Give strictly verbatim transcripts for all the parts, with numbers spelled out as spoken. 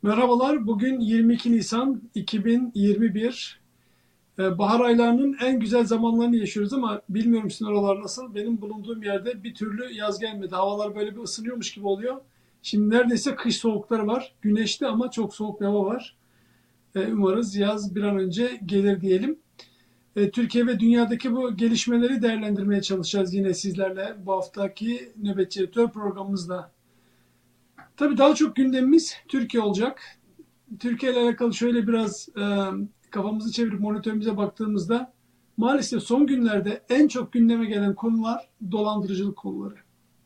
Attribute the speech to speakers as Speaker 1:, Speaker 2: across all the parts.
Speaker 1: Merhabalar, bugün yirmi iki Nisan iki bin yirmi bir. Ee, Bahar aylarının en güzel zamanlarını yaşıyoruz ama bilmiyorum sizin oralar nasıl. Benim bulunduğum yerde bir türlü yaz gelmedi. Havalar böyle bir ısınıyormuş gibi oluyor. Şimdi neredeyse kış soğukları var. Güneşli ama çok soğuk bir hava var. Ee, Umarız yaz bir an önce gelir diyelim. Ee, Türkiye ve dünyadaki bu gelişmeleri değerlendirmeye çalışacağız yine sizlerle bu haftaki Nöbetçi Editör programımızda. Tabii daha çok gündemimiz Türkiye olacak. Türkiye ile alakalı şöyle biraz e, kafamızı çevirip monitörümüze baktığımızda maalesef son günlerde en çok gündeme gelen konular dolandırıcılık konuları.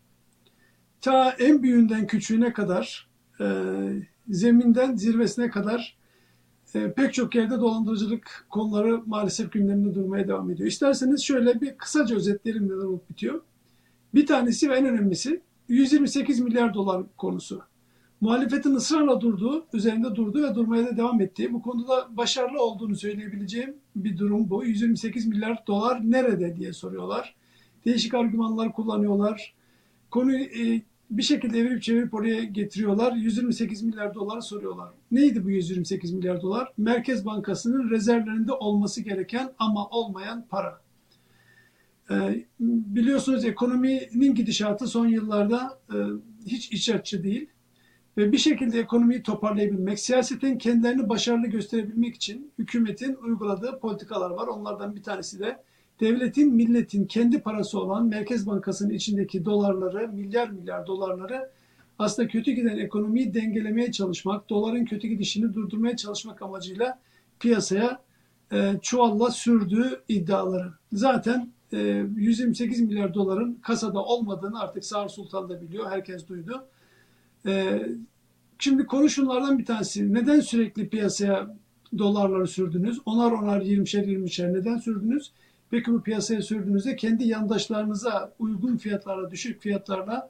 Speaker 1: Ta en büyüğünden küçüğüne kadar, e, zeminden zirvesine kadar e, pek çok yerde dolandırıcılık konuları maalesef gündemde durmaya devam ediyor. İsterseniz şöyle bir kısaca özetleyelim neler olup bitiyor. Bir tanesi ve en önemlisi yüz yirmi sekiz milyar dolar konusu. Muhalefetin ısrarla durduğu, üzerinde durduğu ve durmaya da devam ettiği, bu konuda başarılı olduğunu söyleyebileceğim bir durum bu. yüz yirmi sekiz milyar dolar nerede diye soruyorlar. Değişik argümanlar kullanıyorlar. Konuyu e, bir şekilde evirip çevirip oraya getiriyorlar. yüz yirmi sekiz milyar doları soruyorlar. Neydi bu yüz yirmi sekiz milyar dolar? Merkez Bankası'nın rezervlerinde olması gereken ama olmayan para. E, biliyorsunuz ekonominin gidişatı son yıllarda e, hiç iç açıcı değil. Ve bir şekilde ekonomiyi toparlayabilmek, siyasetin kendilerini başarılı gösterebilmek için hükümetin uyguladığı politikalar var. Onlardan bir tanesi de devletin, milletin kendi parası olan Merkez Bankası'nın içindeki dolarları, milyar milyar dolarları aslında kötü giden ekonomiyi dengelemeye çalışmak, doların kötü gidişini durdurmaya çalışmak amacıyla piyasaya e, çuvalla sürdüğü iddiaları. Zaten e, yüz yirmi sekiz milyar doların kasada olmadığını artık Sağır Sultan da biliyor, herkes duydu. Ee, Şimdi konu şunlardan bir tanesi. Neden sürekli piyasaya dolarları sürdünüz? Onar onar yirmişer yirmişer neden sürdünüz? Peki bu piyasaya sürdüğünüzde kendi yandaşlarınıza uygun fiyatlarla, düşük fiyatlarla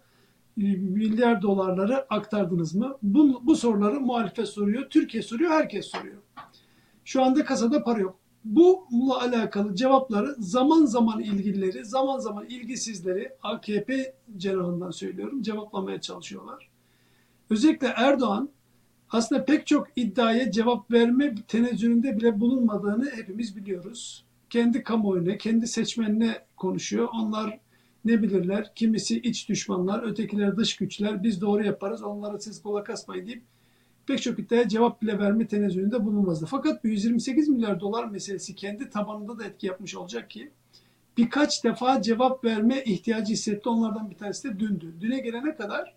Speaker 1: milyar dolarları aktardınız mı? Bu, bu soruları muhalefet soruyor, Türkiye soruyor, herkes soruyor. Şu anda kasada para yok. Bununla alakalı cevapları zaman zaman ilgilileri, zaman zaman ilgisizleri A K P cenahından söylüyorum cevaplamaya çalışıyorlar. Özellikle Erdoğan aslında pek çok iddiaya cevap verme tenezzülünde bile bulunmadığını hepimiz biliyoruz. Kendi kamuoyuna, kendi seçmenine konuşuyor. Onlar ne bilirler? Kimisi iç düşmanlar, ötekiler dış güçler. Biz doğru yaparız, onlara siz kulak asmayın deyip pek çok iddiaya cevap bile verme tenezzülünde bulunmazdı. Fakat bu yüz yirmi sekiz milyar dolar meselesi kendi tabanında da etki yapmış olacak ki birkaç defa cevap verme ihtiyacı hissetti. Onlardan bir tanesi de dündü. Düne gelene kadar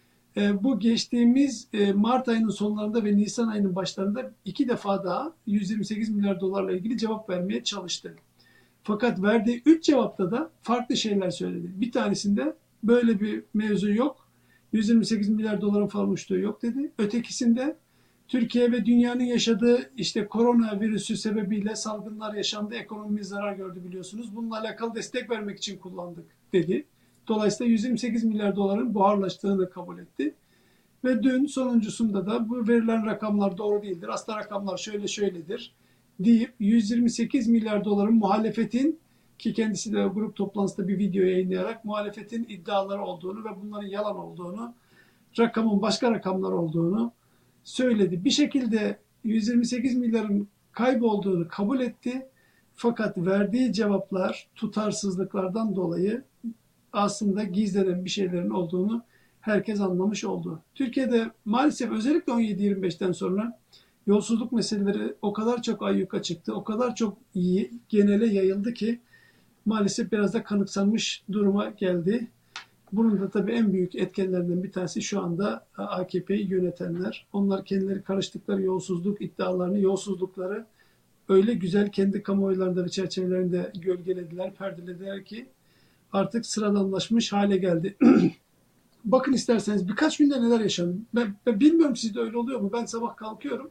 Speaker 1: e, bu geçtiğimiz e, Mart ayının sonlarında ve Nisan ayının başlarında iki defa daha yüz yirmi sekiz milyar dolarla ilgili cevap vermeye çalıştı. Fakat verdiği üç cevapta da farklı şeyler söyledi. Bir tanesinde böyle bir mevzu yok, yüz yirmi sekiz milyar doların falan uçtuğu yok dedi. Ötekisinde Türkiye ve dünyanın yaşadığı işte koronavirüsü sebebiyle salgınlar yaşandı, ekonomimiz zarar gördü biliyorsunuz. Bununla alakalı destek vermek için kullandık dedi. Dolayısıyla yüz yirmi sekiz milyar doların buharlaştığını kabul etti. Ve dün sonuncusunda da bu verilen rakamlar doğru değildir. Aslında rakamlar şöyle şöyledir deyip yüz yirmi sekiz milyar doların muhalefetin, ki kendisi de grup toplantısında bir video yayınlayarak muhalefetin iddiaları olduğunu ve bunların yalan olduğunu, rakamın başka rakamlar olduğunu söyledi. Bir şekilde yüz yirmi sekiz milyarın kaybolduğunu kabul etti. Fakat verdiği cevaplar tutarsızlıklardan dolayı aslında gizlenen bir şeylerin olduğunu herkes anlamış oldu. Türkiye'de maalesef özellikle on yedi yirmi beşten sonra yolsuzluk meseleleri o kadar çok ayyuka çıktı, o kadar çok iyi, genele yayıldı ki maalesef biraz da kanıksanmış duruma geldi. Bunun da tabii en büyük etkenlerinden bir tanesi şu anda A K P'yi yönetenler. Onlar kendileri karıştıkları yolsuzluk iddialarını, yolsuzlukları öyle güzel kendi kamuoylarında ve çerçevelerinde gölgelediler, perdelediler ki artık sıradanlaşmış hale geldi. Bakın isterseniz birkaç günde neler yaşandı. Ben, ben bilmiyorum sizde öyle oluyor mu? Ben sabah kalkıyorum.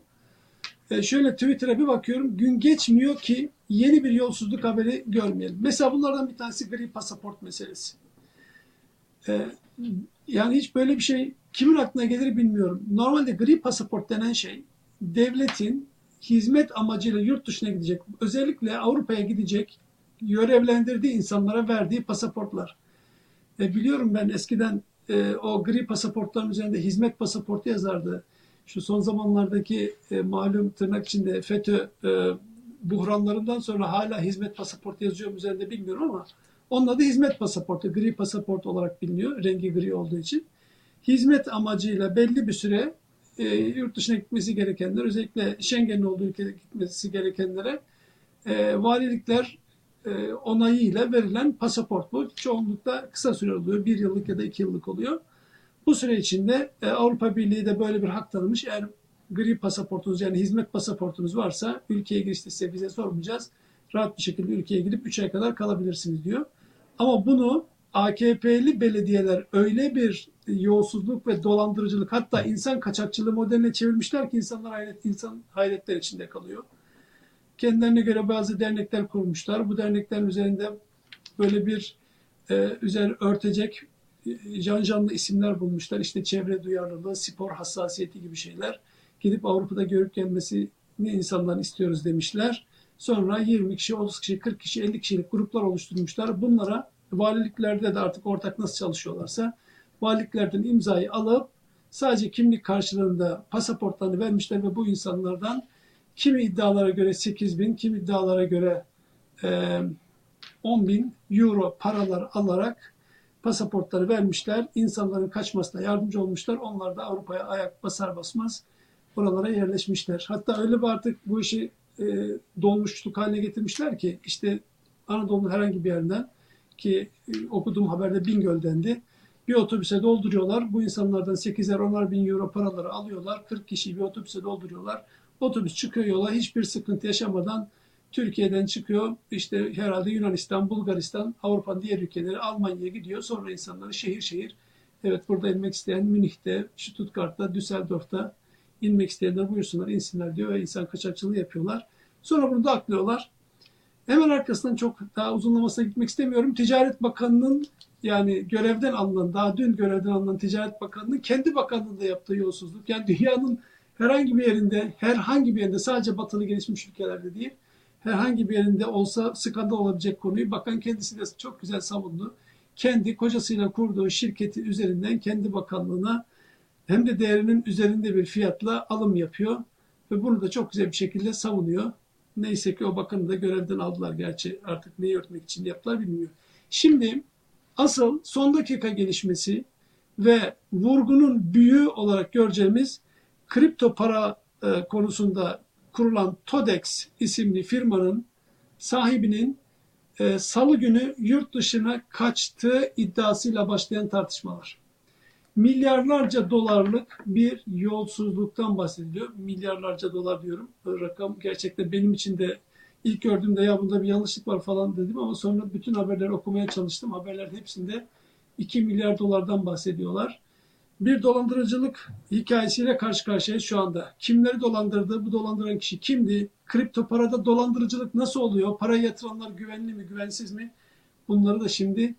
Speaker 1: E şöyle Twitter'a bir bakıyorum. Gün geçmiyor ki yeni bir yolsuzluk haberi görmeyelim. Mesela bunlardan bir tanesi gri pasaport meselesi. E, yani hiç böyle bir şey kimin aklına gelir bilmiyorum. Normalde gri pasaport denen şey devletin hizmet amacıyla yurt dışına gidecek, özellikle Avrupa'ya gidecek, görevlendirdiği insanlara verdiği pasaportlar. E, biliyorum ben eskiden e, o gri pasaportların üzerinde hizmet pasaportu yazardı. şu son zamanlardaki e, malum tırnak içinde FETÖ e, buhranlarından sonra hala hizmet pasaportu yazıyor mu üzerinde bilmiyorum ama onun adı hizmet pasaportu, gri pasaport olarak biliniyor. Rengi gri olduğu için. Hizmet amacıyla belli bir süre e, yurt dışına gitmesi gerekenler, özellikle Schengen'in olduğu ülkede gitmesi gerekenlere e, valilikler e, onayıyla verilen pasaport bu. Çoğunlukla kısa süre oluyor. Bir yıllık ya da iki yıllık oluyor. Bu süre içinde e, Avrupa Birliği de böyle bir hak tanımış. Eğer gri pasaportunuz yani hizmet pasaportunuz varsa ülkeye girişte size vize sormayacağız. Rahat bir şekilde ülkeye gidip üç ay kadar kalabilirsiniz diyor. Ama bunu A K P'li belediyeler öyle bir yolsuzluk ve dolandırıcılık hatta insan kaçakçılığı modeline çevirmişler ki insanlar hayret, insan hayretler içinde kalıyor. Kendilerine göre bazı dernekler kurmuşlar. Bu derneklerin üzerinde böyle bir e, üzeri örtecek can canlı isimler bulmuşlar. İşte çevre duyarlılığı, spor hassasiyeti gibi şeyler. Gidip Avrupa'da görüp gelmesini insandan istiyoruz demişler. Sonra yirmi kişi, otuz kişi, kırk kişi, elli kişilik gruplar oluşturmuşlar. Bunlara valiliklerde de artık ortak nasıl çalışıyorlarsa valiliklerden imzayı alıp sadece kimlik karşılığında pasaportlarını vermişler ve bu insanlardan kimi iddialara göre sekiz bin, kimi iddialara göre e, on bin euro paralar alarak pasaportları vermişler. İnsanların kaçmasına yardımcı olmuşlar. Onlar da Avrupa'ya ayak basar basmaz oralara yerleşmişler. Hatta öyle bir artık bu işi e, dolmuşluk haline getirmişler ki işte Anadolu'nun herhangi bir yerinden ki e, okuduğum haberde Bingöl'dendi. Bir otobüse dolduruyorlar. Bu insanlardan sekizer onar bin euro paraları alıyorlar. kırk kişiyi bir otobüse dolduruyorlar. Otobüs çıkıyor yola hiçbir sıkıntı yaşamadan Türkiye'den çıkıyor. İşte herhalde Yunanistan, Bulgaristan, Avrupa'nın diğer ülkeleri Almanya'ya gidiyor. Sonra insanları şehir şehir evet burada inmek isteyen Münih'te, Stuttgart'ta, Düsseldorf'ta inmek isteyenler buyursunlar insinler diyor ve insan kaçakçılığı yapıyorlar. Sonra bunu da aklıyorlar. Hemen arkasından çok daha uzunlamasına gitmek istemiyorum. Ticaret Bakanı'nın yani görevden alınan, daha dün görevden alınan Ticaret Bakanı'nın kendi bakanlığında yaptığı yolsuzluk. Yani dünyanın herhangi bir yerinde, herhangi bir yerinde sadece batılı gelişmiş ülkelerde değil, herhangi bir yerinde olsa skandal olabilecek konuyu bakan kendisi de çok güzel savundu. Kendi kocasıyla kurduğu şirketi üzerinden kendi bakanlığına hem de değerinin üzerinde bir fiyatla alım yapıyor ve bunu da çok güzel bir şekilde savunuyor. Neyse ki o bakanı da görevden aldılar. Gerçi artık neyi örtmek için yaptılar bilmiyorum. Şimdi asıl son dakika gelişmesi ve vurgunun büyüğü olarak göreceğimiz kripto para e, konusunda kurulan Todex isimli firmanın sahibinin e, salı günü yurt dışına kaçtığı iddiasıyla başlayan tartışmalar. Milyarlarca dolarlık bir yolsuzluktan bahsediliyor. Milyarlarca dolar diyorum. Bu rakam gerçekten benim için de ilk gördüğümde ya bunda bir yanlışlık var falan dedim ama sonra bütün haberleri okumaya çalıştım. Haberlerin hepsinde iki milyar dolardan bahsediyorlar. Bir dolandırıcılık hikayesiyle karşı karşıyayız şu anda. Kimleri dolandırdı? Bu dolandıran kişi kimdi? Kripto parada dolandırıcılık nasıl oluyor? Parayı yatıranlar güvenli mi, güvensiz mi? Bunları da şimdi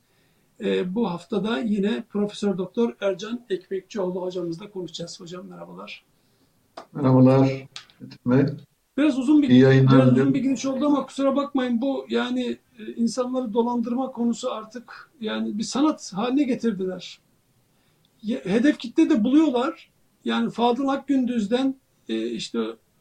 Speaker 1: e, bu haftada yine Profesör Doktor Ercan Ekmekçioğlu hocamızla konuşacağız. Hocam merhabalar.
Speaker 2: Merhabalar. Bey.
Speaker 1: Biraz uzun bir
Speaker 2: İyi yayınlar
Speaker 1: biraz uzun
Speaker 2: diliyorum.
Speaker 1: bir giriş oldu ama kusura bakmayın bu yani e, insanları dolandırma konusu artık yani bir sanat haline getirdiler. Hedef kitle de buluyorlar. Yani Fadıl Akgündüz'den e, işte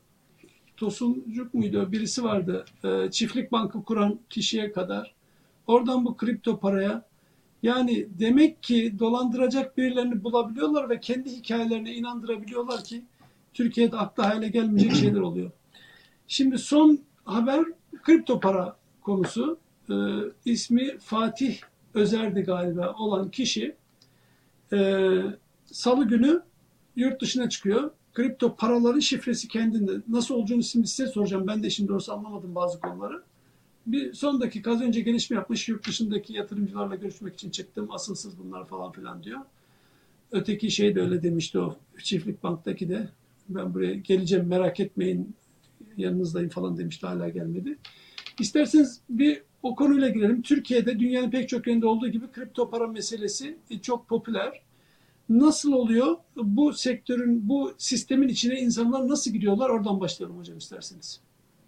Speaker 1: Tosuncuk muydu? Birisi vardı. E, Çiftlik Bankı kuran kişiye kadar. Oradan bu kripto paraya. Yani demek ki dolandıracak birilerini bulabiliyorlar ve kendi hikayelerine inandırabiliyorlar ki Türkiye'de akla hale gelmeyecek şeyler oluyor. Şimdi son haber kripto para konusu. E, ismi Fatih Özer'di galiba olan kişi Ee, Salı günü yurt dışına çıkıyor. Kripto paraların şifresi kendinde. Nasıl olacağını şimdi size soracağım. Ben de işin doğrusu anlamadım bazı konuları. Bir son dakika az önce gelişme yapmış. Yurt dışındaki yatırımcılarla görüşmek için çıktım. Asılsız bunlar falan filan diyor. Öteki şey de öyle demişti o. Çiftlik Bank'taki de. Ben buraya geleceğim merak etmeyin yanınızdayım falan demişti. Hala gelmedi. İsterseniz bir o konuyla girelim. Türkiye'de dünyanın pek çok yerinde olduğu gibi kripto para meselesi çok popüler. Nasıl oluyor? Bu sektörün, bu sistemin içine insanlar nasıl gidiyorlar? Oradan başlayalım hocam isterseniz.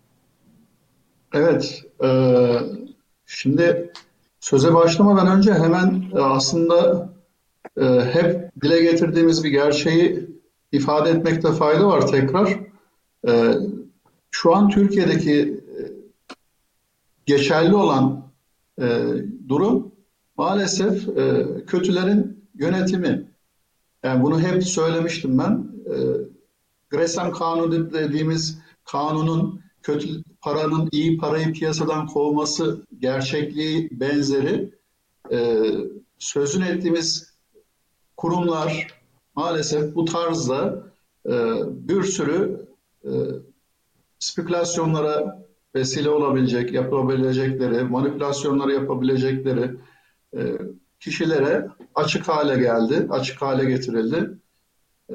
Speaker 2: Evet, e, şimdi söze başlamadan önce hemen e, aslında e, hep dile getirdiğimiz bir gerçeği ifade etmekte fayda var tekrar. E, şu an Türkiye'deki e, geçerli olan e, durum maalesef e, kötülerin yönetimi. Yani bunu hep söylemiştim ben. E, Gresham Kanunu dediğimiz kanunun kötü paranın iyi parayı piyasadan kovması gerçekliği benzeri e, sözünü ettiğimiz kurumlar maalesef bu tarzda e, bir sürü e, spekülasyonlara vesile olabilecek, yapabilecekleri, manipülasyonları yapabilecekleri e, kişilere açık hale geldi, açık hale getirildi. E,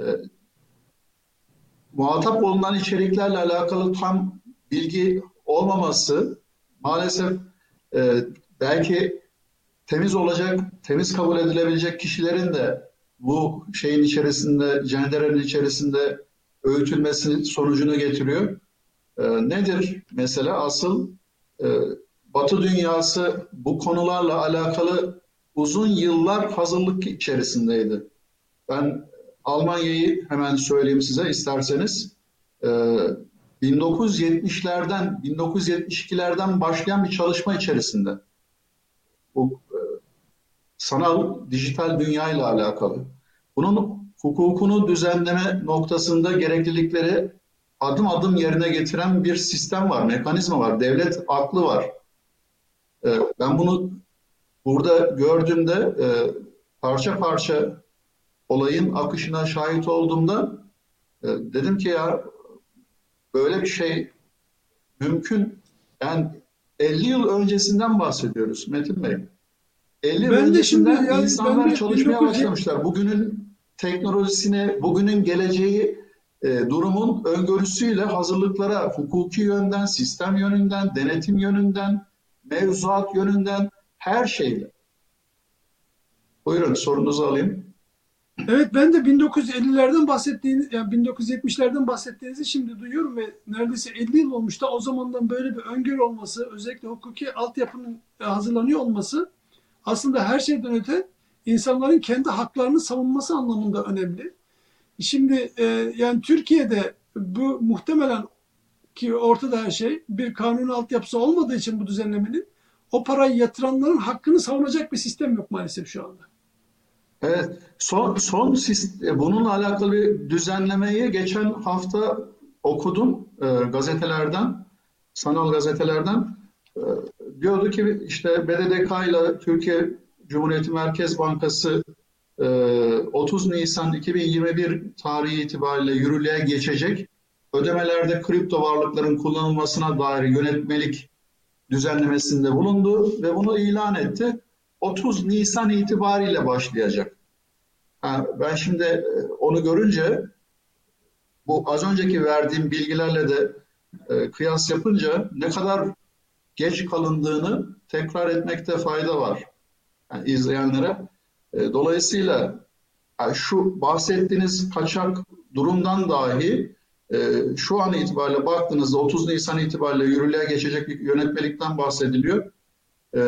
Speaker 2: muhatap olunan içeriklerle alakalı tam bilgi olmaması maalesef e, belki temiz olacak, temiz kabul edilebilecek kişilerin de bu şeyin içerisinde, cenderenin içerisinde öğütülmesi sonucunu getiriyor. E, nedir mesela? Asıl e, Batı dünyası bu konularla alakalı uzun yıllar hazırlık içerisindeydi. Ben Almanya'yı hemen söyleyeyim size isterseniz. E, bin dokuz yüz yetmişlerden, bin dokuz yüz yetmiş ikilerden başlayan bir çalışma içerisinde. Bu e, sanal dijital dünya ile alakalı. Bunun hukukunu düzenleme noktasında gereklilikleri adım adım yerine getiren bir sistem var, mekanizma var, devlet aklı var. E, ben bunu burada gördüğümde e, parça parça olayın akışına şahit olduğumda e, dedim ki ya böyle bir şey mümkün. Yani elli yıl öncesinden bahsediyoruz Metin Bey. elli yıl
Speaker 1: Ben de şimdi
Speaker 2: öncesinden
Speaker 1: yani ben
Speaker 2: insanlar
Speaker 1: de
Speaker 2: çalışmaya
Speaker 1: bin dokuz yüz yetmiş
Speaker 2: başlamışlar. Bugünün teknolojisine, bugünün geleceği e, durumun öngörüsüyle hazırlıklara hukuki yönden, sistem yönünden, denetim yönünden, mevzuat yönünden her şeyle. Buyurun sorunuzu alayım.
Speaker 1: Evet, ben de bin dokuz yüz ellilerden bahsettiğiniz, yani bin dokuz yüz yetmişlerden bahsettiğinizi şimdi duyuyorum ve neredeyse elli yıl olmuş da o zamandan böyle bir öngörü olması, özellikle hukuki altyapının hazırlanıyor olması aslında her şeyden öte insanların kendi haklarını savunması anlamında önemli. Şimdi e, yani Türkiye'de bu muhtemelen ki ortada her şey bir kanun altyapısı olmadığı için bu düzenlemenin o parayı yatıranların hakkını savunacak bir sistem yok maalesef şu anda.
Speaker 2: Evet, son, son sis- bununla alakalı bir düzenlemeyi geçen hafta okudum e, gazetelerden, sanal gazetelerden. E, diyordu ki işte B D D K ile Türkiye Cumhuriyeti Merkez Bankası e, otuz Nisan iki bin yirmi bir tarihi itibariyle yürürlüğe geçecek. Ödemelerde kripto varlıkların kullanılmasına dair yönetmelik düzenlemesinde bulundu ve bunu ilan etti. otuz Nisan itibariyle başlayacak. Ha, ben şimdi e, onu görünce bu az önceki verdiğim bilgilerle de e, kıyas yapınca ne kadar geç kalındığını tekrar etmekte fayda var yani izleyenlere. E, dolayısıyla yani şu bahsettiğiniz kaçak durumdan dahi e, şu an itibariyle baktığınızda otuz Nisan itibariyle yürürlüğe geçecek bir yönetmelikten bahsediliyor. E,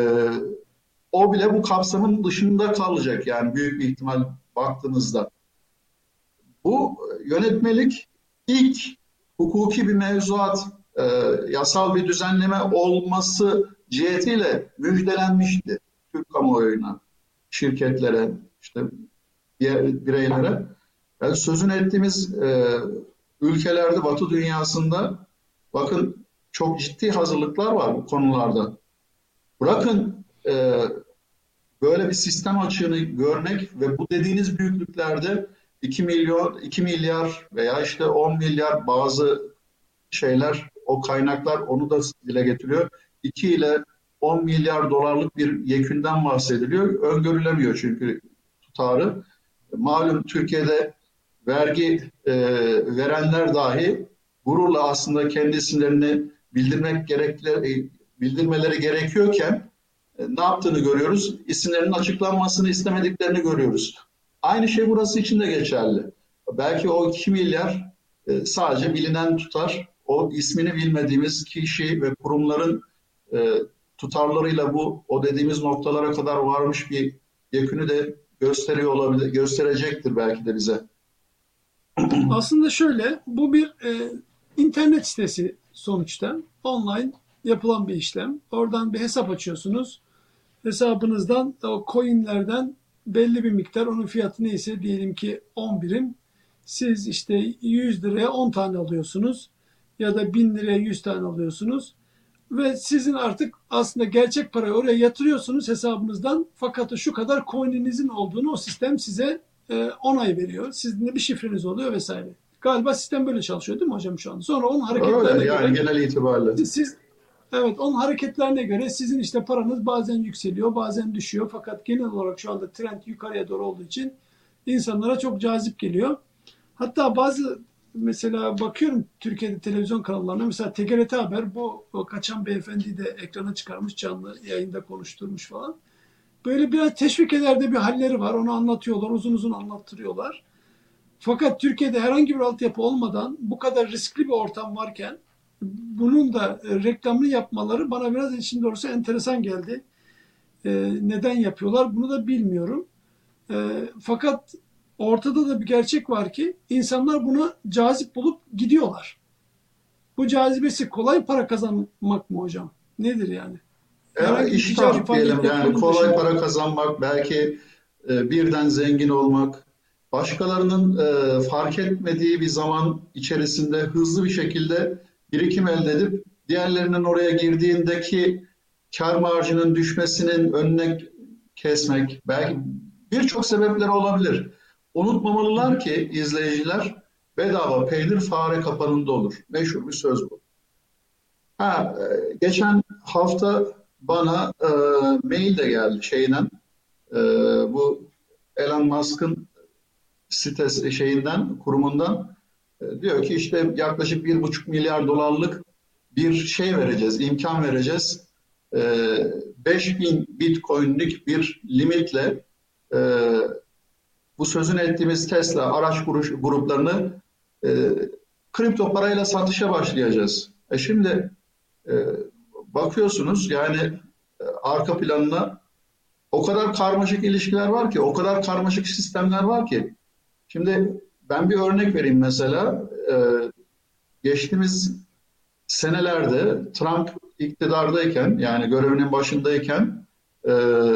Speaker 2: o bile bu kapsamın dışında kalacak yani büyük bir ihtimal baktığınızda. Bu yönetmelik ilk hukuki bir mevzuat, e, yasal bir düzenleme olması cihetiyle müjdelenmişti Türk kamuoyuna, şirketlere, işte bireylere. Yani sözünü ettiğimiz e, ülkelerde, Batı dünyasında bakın çok ciddi hazırlıklar var bu konularda. Bırakın e, böyle bir sistem açığını görmek ve bu dediğiniz büyüklüklerde iki milyon, iki milyar veya işte on milyar bazı şeyler, o kaynaklar onu da dile getiriyor. iki ile on milyar dolarlık bir yekünden bahsediliyor. Öngörülemiyor çünkü tutarı. Malum Türkiye'de vergi e, verenler dahi gururla aslında kendi isimlerini bildirmek gerekli, bildirmeleri gerekiyorken e, ne yaptığını görüyoruz. İsimlerinin açıklanmasını istemediklerini görüyoruz. Aynı şey burası için de geçerli. Belki o iki milyar e, sadece bilinen tutar. O ismini bilmediğimiz kişi ve kurumların e, tutarlarıyla bu o dediğimiz noktalara kadar varmış bir yekünü de gösteriyor olabilir, gösterecektir belki de bize.
Speaker 1: Aslında şöyle, bu bir e, internet sitesi sonuçta. Online yapılan bir işlem. Oradan bir hesap açıyorsunuz. Hesabınızdan o coinlerden belli bir miktar, onun fiyatı neyse diyelim ki on birim. Siz işte yüz liraya on tane alıyorsunuz ya da bin liraya yüz tane alıyorsunuz. Ve sizin artık aslında gerçek parayı oraya yatırıyorsunuz hesabınızdan. Fakat şu kadar coin'inizin olduğunu o sistem size e, onay veriyor. Sizin de bir şifreniz oluyor vesaire. Galiba sistem böyle çalışıyor değil mi hocam şu an? Sonra onun hareketlerine
Speaker 2: Öyle yani
Speaker 1: göre
Speaker 2: genel itibariyle.
Speaker 1: siz, siz evet onun hareketlerine göre sizin işte paranız bazen yükseliyor, bazen düşüyor. Fakat genel olarak şu anda trend yukarıya doğru olduğu için insanlara çok cazip geliyor. Hatta bazı mesela bakıyorum Türkiye'de televizyon kanallarına, mesela T G R T Haber bu kaçan beyefendiyi de ekrana çıkarmış, canlı yayında konuşturmuş falan. Böyle biraz teşvik eder de bir halleri var. Onu anlatıyorlar, uzun uzun anlattırıyorlar. Fakat Türkiye'de herhangi bir altyapı olmadan bu kadar riskli bir ortam varken bunun da e, reklamını yapmaları bana biraz için doğrusu enteresan geldi. E, neden yapıyorlar bunu da bilmiyorum. E, fakat ortada da bir gerçek var ki insanlar buna cazip bulup gidiyorlar. Bu cazibesi kolay para kazanmak mı hocam? Nedir yani?
Speaker 2: Ya,
Speaker 1: Herhangi bir ticari
Speaker 2: iştah diyelim
Speaker 1: faaliyet
Speaker 2: yani
Speaker 1: yapmanın
Speaker 2: kolay
Speaker 1: dışında.
Speaker 2: para kazanmak, belki e, birden zengin olmak, başkalarının e, fark etmediği bir zaman içerisinde hızlı bir şekilde birikim elde edip diğerlerinin oraya girdiğindeki kar marjının düşmesinin önüne kesmek, belki birçok sebepleri olabilir. Unutmamalılar ki izleyiciler, bedava peynir fare kapanında olur. Meşhur bir söz bu. Ha, e, geçen hafta bana e, mail de geldi şeyden, e, bu Elon Musk'ın sitesi şeyinden, kurumundan. E, diyor ki işte yaklaşık bir buçuk milyar dolarlık bir şey vereceğiz, imkan vereceğiz. E, beş bin Bitcoin'lik bir limitle e, bu sözünü ettiğimiz Tesla araç gruplarını e, kripto parayla satışa başlayacağız. E şimdi e, bakıyorsunuz yani e, arka planına o kadar karmaşık ilişkiler var ki, o kadar karmaşık sistemler var ki. Şimdi ben bir örnek vereyim mesela. E, geçtiğimiz senelerde Trump iktidardayken, yani görevinin başındayken e,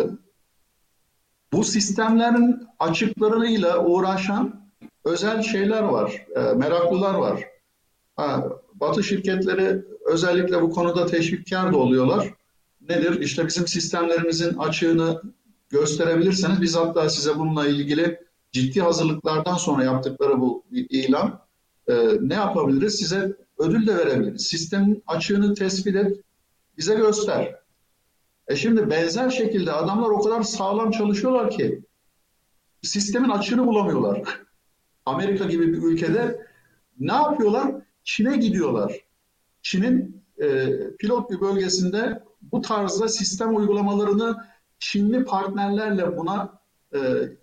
Speaker 2: bu sistemlerin açıklarıyla uğraşan özel şeyler var, e, meraklılar var. Ha, Batı şirketleri özellikle bu konuda teşvikkar da oluyorlar. Nedir? İşte bizim sistemlerimizin açığını gösterebilirseniz biz hatta size bununla ilgili ciddi hazırlıklardan sonra yaptıkları bu ilan, e, ne yapabiliriz? Size ödül de verebiliriz. Sistemin açığını tespit et, bize göster. E şimdi benzer şekilde adamlar o kadar sağlam çalışıyorlar ki sistemin açığını bulamıyorlar. Amerika gibi bir ülkede ne yapıyorlar? Çin'e gidiyorlar. Çin'in e, pilot bir bölgesinde bu tarzda sistem uygulamalarını Çinli partnerlerle buna e,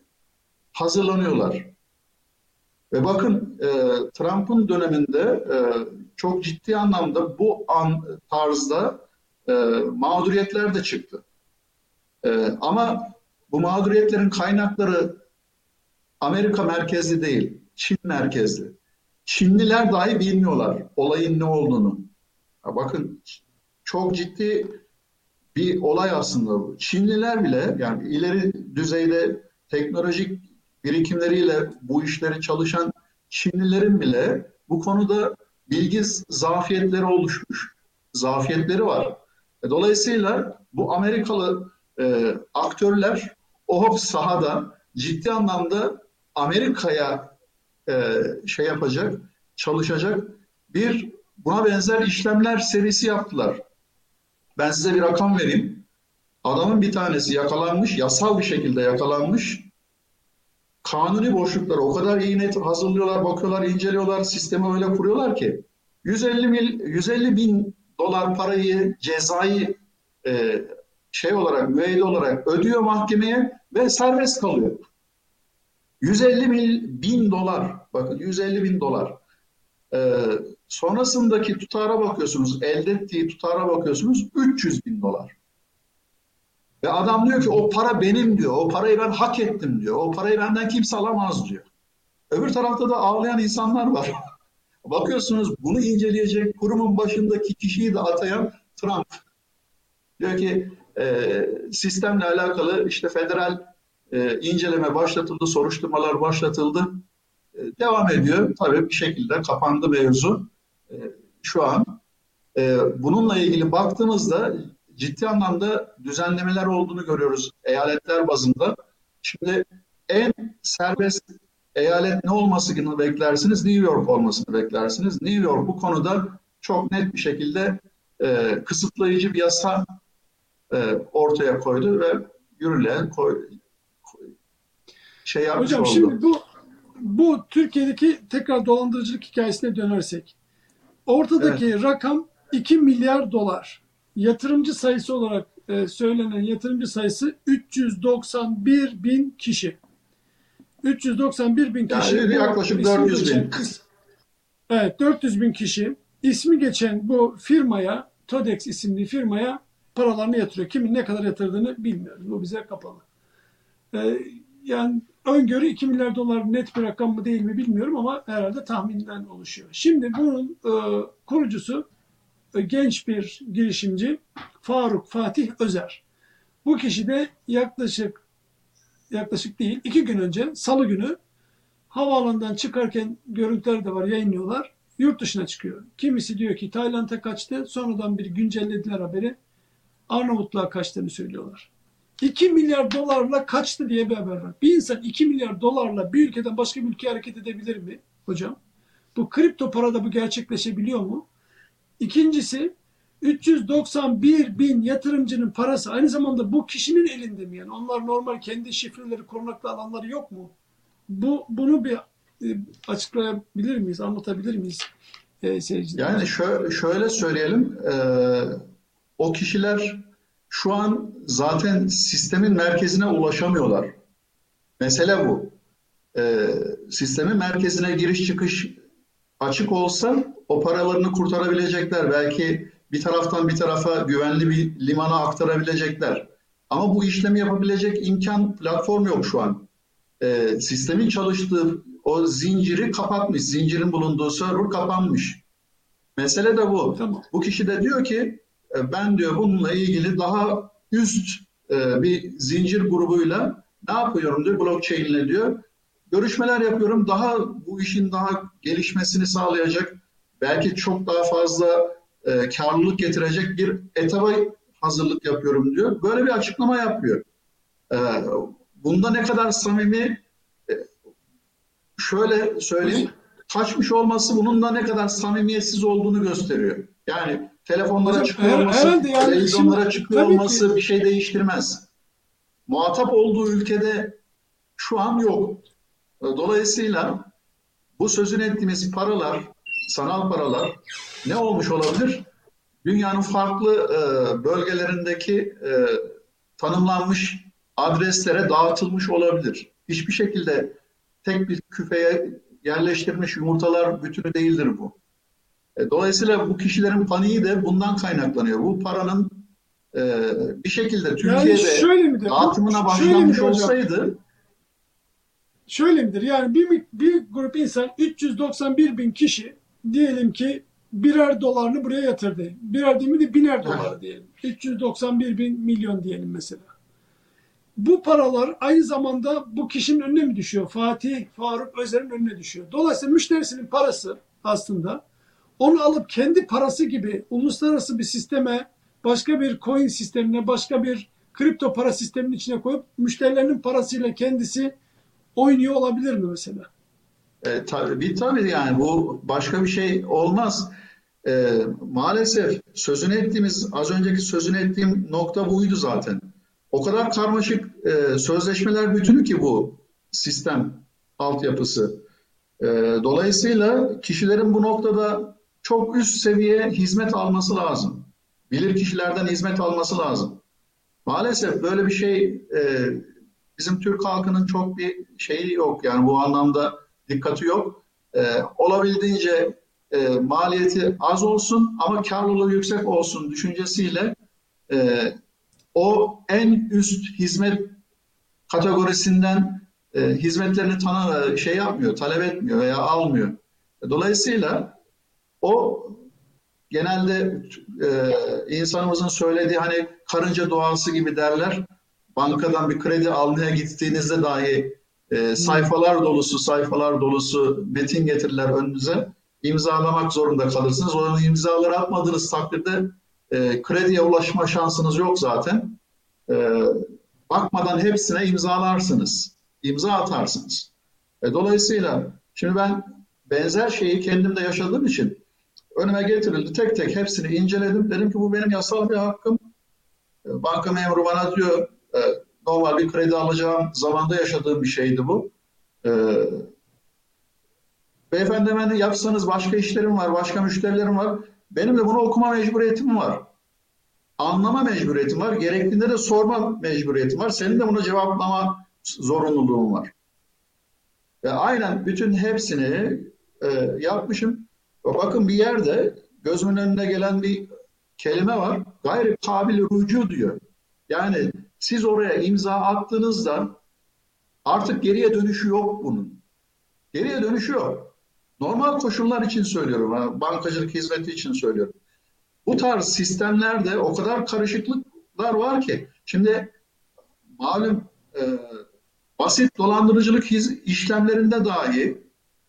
Speaker 2: hazırlanıyorlar. Ve bakın e, Trump'ın döneminde e, çok ciddi anlamda bu an tarzda e, mağduriyetler de çıktı. E, ama bu mağduriyetlerin kaynakları Amerika merkezli değil, Çin merkezli. Çinliler dahi bilmiyorlar olayın ne olduğunu. Ya bakın çok ciddi bir olay aslında bu. Çinliler bile, yani ileri düzeyde teknolojik birikimleriyle bu işleri çalışan Çinlilerin bile bu konuda bilgi zafiyetleri oluşmuş. Zafiyetleri var. Dolayısıyla bu Amerikalı e, aktörler o sahada ciddi anlamda Amerika'ya e, şey yapacak, çalışacak bir buna benzer işlemler serisi yaptılar. Ben size bir rakam vereyim. Adamın bir tanesi yakalanmış, yasal bir şekilde yakalanmış. Kanuni boşlukları o kadar iyi net hazırlıyorlar, bakıyorlar, inceliyorlar, sistemi öyle kuruyorlar ki yüz elli mil, yüz elli bin dolar parayı, cezayı e, şey olarak, müeyyide olarak ödüyor mahkemeye ve serbest kalıyor. yüz elli mil, bin dolar, bakın yüz elli bin dolar. Ee, sonrasındaki tutara bakıyorsunuz, elde ettiği tutara bakıyorsunuz, üç yüz bin dolar. Ve adam diyor ki o para benim diyor, o parayı ben hak ettim diyor, o parayı benden kimse alamaz diyor. Öbür tarafta da ağlayan insanlar var. Bakıyorsunuz bunu inceleyecek kurumun başındaki kişiyi de atayan Trump. Diyor ki e, sistemle alakalı işte federal e, inceleme başlatıldı, soruşturmalar başlatıldı. E, devam ediyor. Tabii bir şekilde kapandı mevzu. E, şu an e, bununla ilgili baktığımızda ciddi anlamda düzenlemeler olduğunu görüyoruz eyaletler bazında. Şimdi en serbest eyalet ne olmasını beklersiniz? New York olmasını beklersiniz. New York bu konuda çok net bir şekilde e, kısıtlayıcı bir yasa e, ortaya koydu ve yürürlüğe koy, şey yapmış
Speaker 1: Hocam
Speaker 2: oldu.
Speaker 1: şimdi bu bu Türkiye'deki tekrar dolandırıcılık hikayesine dönersek, ortadaki evet. rakam iki milyar dolar. Yatırımcı sayısı olarak e, söylenen yatırımcı sayısı üç yüz doksan bir bin kişi. üç yüz doksan bir bin kişi.
Speaker 2: Yani yaklaşık dört yüz bin.
Speaker 1: Evet, dört yüz bin kişi ismi geçen bu firmaya, Todex isimli firmaya paralarını yatırıyor. Kimin ne kadar yatırdığını bilmiyoruz. Bu bize kapalı. Ee, yani öngörü iki milyar dolar net bir rakam mı değil mi bilmiyorum ama herhalde tahminden oluşuyor. Şimdi bunun e, kurucusu e, genç bir girişimci Faruk Fatih Özer. Bu kişi de yaklaşık yaklaşık değil iki gün önce Salı günü havaalanından çıkarken görüntüler de var, yayınlıyorlar. Yurt dışına çıkıyor. Kimisi diyor ki Tayland'a kaçtı. Sonradan bir güncellediler haberi. Arnavutluğa kaçtığını söylüyorlar. iki milyar dolarla kaçtı diye bir haber var. Bir insan iki milyar dolarla bir ülkeden başka bir ülkeye hareket edebilir mi hocam? Bu kripto parada bu gerçekleşebiliyor mu? İkincisi üç yüz doksan bir bin yatırımcının parası aynı zamanda bu kişinin elinde mi? Yani onlar normal kendi şifreleri korunaklı alanları yok mu? Bu bunu bir e, açıklayabilir miyiz, anlatabilir miyiz e, seyirciler?
Speaker 2: Yani şöyle, şöyle söyleyelim, e, o kişiler şu an zaten sistemin merkezine ulaşamıyorlar. Mesele bu. E, sistemin merkezine giriş çıkış açık olsa o paralarını kurtarabilecekler. Belki bir taraftan bir tarafa güvenli bir limana aktarabilecekler. Ama bu işlemi yapabilecek imkan, platform yok şu an. E, sistemin çalıştığı o zinciri kapatmış. Zincirin bulunduğu server kapanmış. Mesele de bu.
Speaker 1: Tamam.
Speaker 2: Bu kişi de diyor ki ben diyor bununla ilgili daha üst e, bir zincir grubuyla ne yapıyorum diyor, blockchain ile diyor. Görüşmeler yapıyorum. Daha bu işin daha gelişmesini sağlayacak, belki çok daha fazla e, karlılık getirecek bir etaba hazırlık yapıyorum diyor. Böyle bir açıklama yapıyor. E, bunda ne kadar samimi, e, şöyle söyleyeyim, kaçmış olması bunun da ne kadar samimiyetsiz olduğunu gösteriyor. Yani telefonlara
Speaker 1: Hocam,
Speaker 2: çıkıyor olması,
Speaker 1: yani
Speaker 2: televizyonlara
Speaker 1: şimdi,
Speaker 2: çıkıyor olması
Speaker 1: ki,
Speaker 2: bir şey değiştirmez. Muhatap olduğu ülkede şu an yok. Dolayısıyla bu sözünü ettiğimiz paralar, sanal paralar ne olmuş olabilir? Dünyanın farklı e, bölgelerindeki e, tanımlanmış adreslere dağıtılmış olabilir. Hiçbir şekilde tek bir küfeye yerleştirilmiş yumurtalar bütünü değildir bu. E, dolayısıyla bu kişilerin paniği de bundan kaynaklanıyor. Bu paranın e, bir şekilde Türkiye'de
Speaker 1: yani
Speaker 2: dağıtımına başlanmış olsaydı.
Speaker 1: Şöyle midir? Yani bir, bir grup insan üç yüz doksan bir bin kişi diyelim ki birer dolarını buraya yatırdı. Birer değil mi de biner dolar diyelim. üç yüz doksan bir bin milyon diyelim mesela. Bu paralar aynı zamanda bu kişinin önüne mi düşüyor? Fatih, Faruk Özer'in önüne düşüyor. Dolayısıyla müşterisinin parası aslında onu alıp kendi parası gibi uluslararası bir sisteme, başka bir coin sistemine, başka bir kripto para sisteminin içine koyup müşterilerinin parasıyla kendisi oynuyor olabilir mi mesela?
Speaker 2: E, tabii, tabii yani bu başka bir şey olmaz. E, maalesef sözünü ettiğimiz, az önceki sözünü ettiğim nokta buydu zaten. O kadar karmaşık e, sözleşmeler bütünü ki bu sistem altyapısı. E, dolayısıyla kişilerin bu noktada çok üst seviye hizmet alması lazım. Bilir kişilerden hizmet alması lazım. Maalesef böyle bir şey e, bizim Türk halkının çok bir şeyi yok. Yani bu anlamda dikkati yok. E, olabildiğince e, maliyeti az olsun ama karlılığı yüksek olsun düşüncesiyle e, o en üst hizmet kategorisinden e, hizmetlerini tanı, şey yapmıyor, talep etmiyor veya almıyor. Dolayısıyla o genelde e, insanımızın söylediği hani karınca doğası gibi derler. Bankadan bir kredi almaya gittiğinizde dahi e,
Speaker 1: Hmm.
Speaker 2: sayfalar dolusu sayfalar dolusu metin getirirler önünüze. İmzalamak zorunda kalırsınız. O imzaları atmadığınız takdirde e, krediye ulaşma şansınız yok zaten. E, bakmadan hepsine imzalarsınız. İmza atarsınız. E, dolayısıyla şimdi ben benzer şeyi kendimde yaşadığım için önüme getirildi. Tek tek hepsini inceledim. Dedim ki bu benim yasal bir hakkım. E, Banka memuru bana diyor e, normal bir kredi alacağım zamanda yaşadığım bir şeydi bu. E, Beyefendi hemen yapsanız başka işlerim var, başka müşterilerim var. Benim de bunu okuma mecburiyetim var. Anlama mecburiyetim var. Gerektiğinde de sorma mecburiyetim var. Senin de bunu cevaplama zorunluluğun var. Ve aynen bütün hepsini e, yapmışım. Bakın bir yerde gözümün önüne gelen bir kelime var. Gayri kabil rucu diyor. Yani siz oraya imza attığınızda artık geriye dönüşü yok bunun. Geriye dönüşü yok. Normal koşullar için söylüyorum. Bankacılık hizmeti için söylüyorum. Bu tarz sistemlerde o kadar karışıklıklar var ki. Şimdi malum e, basit dolandırıcılık işlemlerinde dahi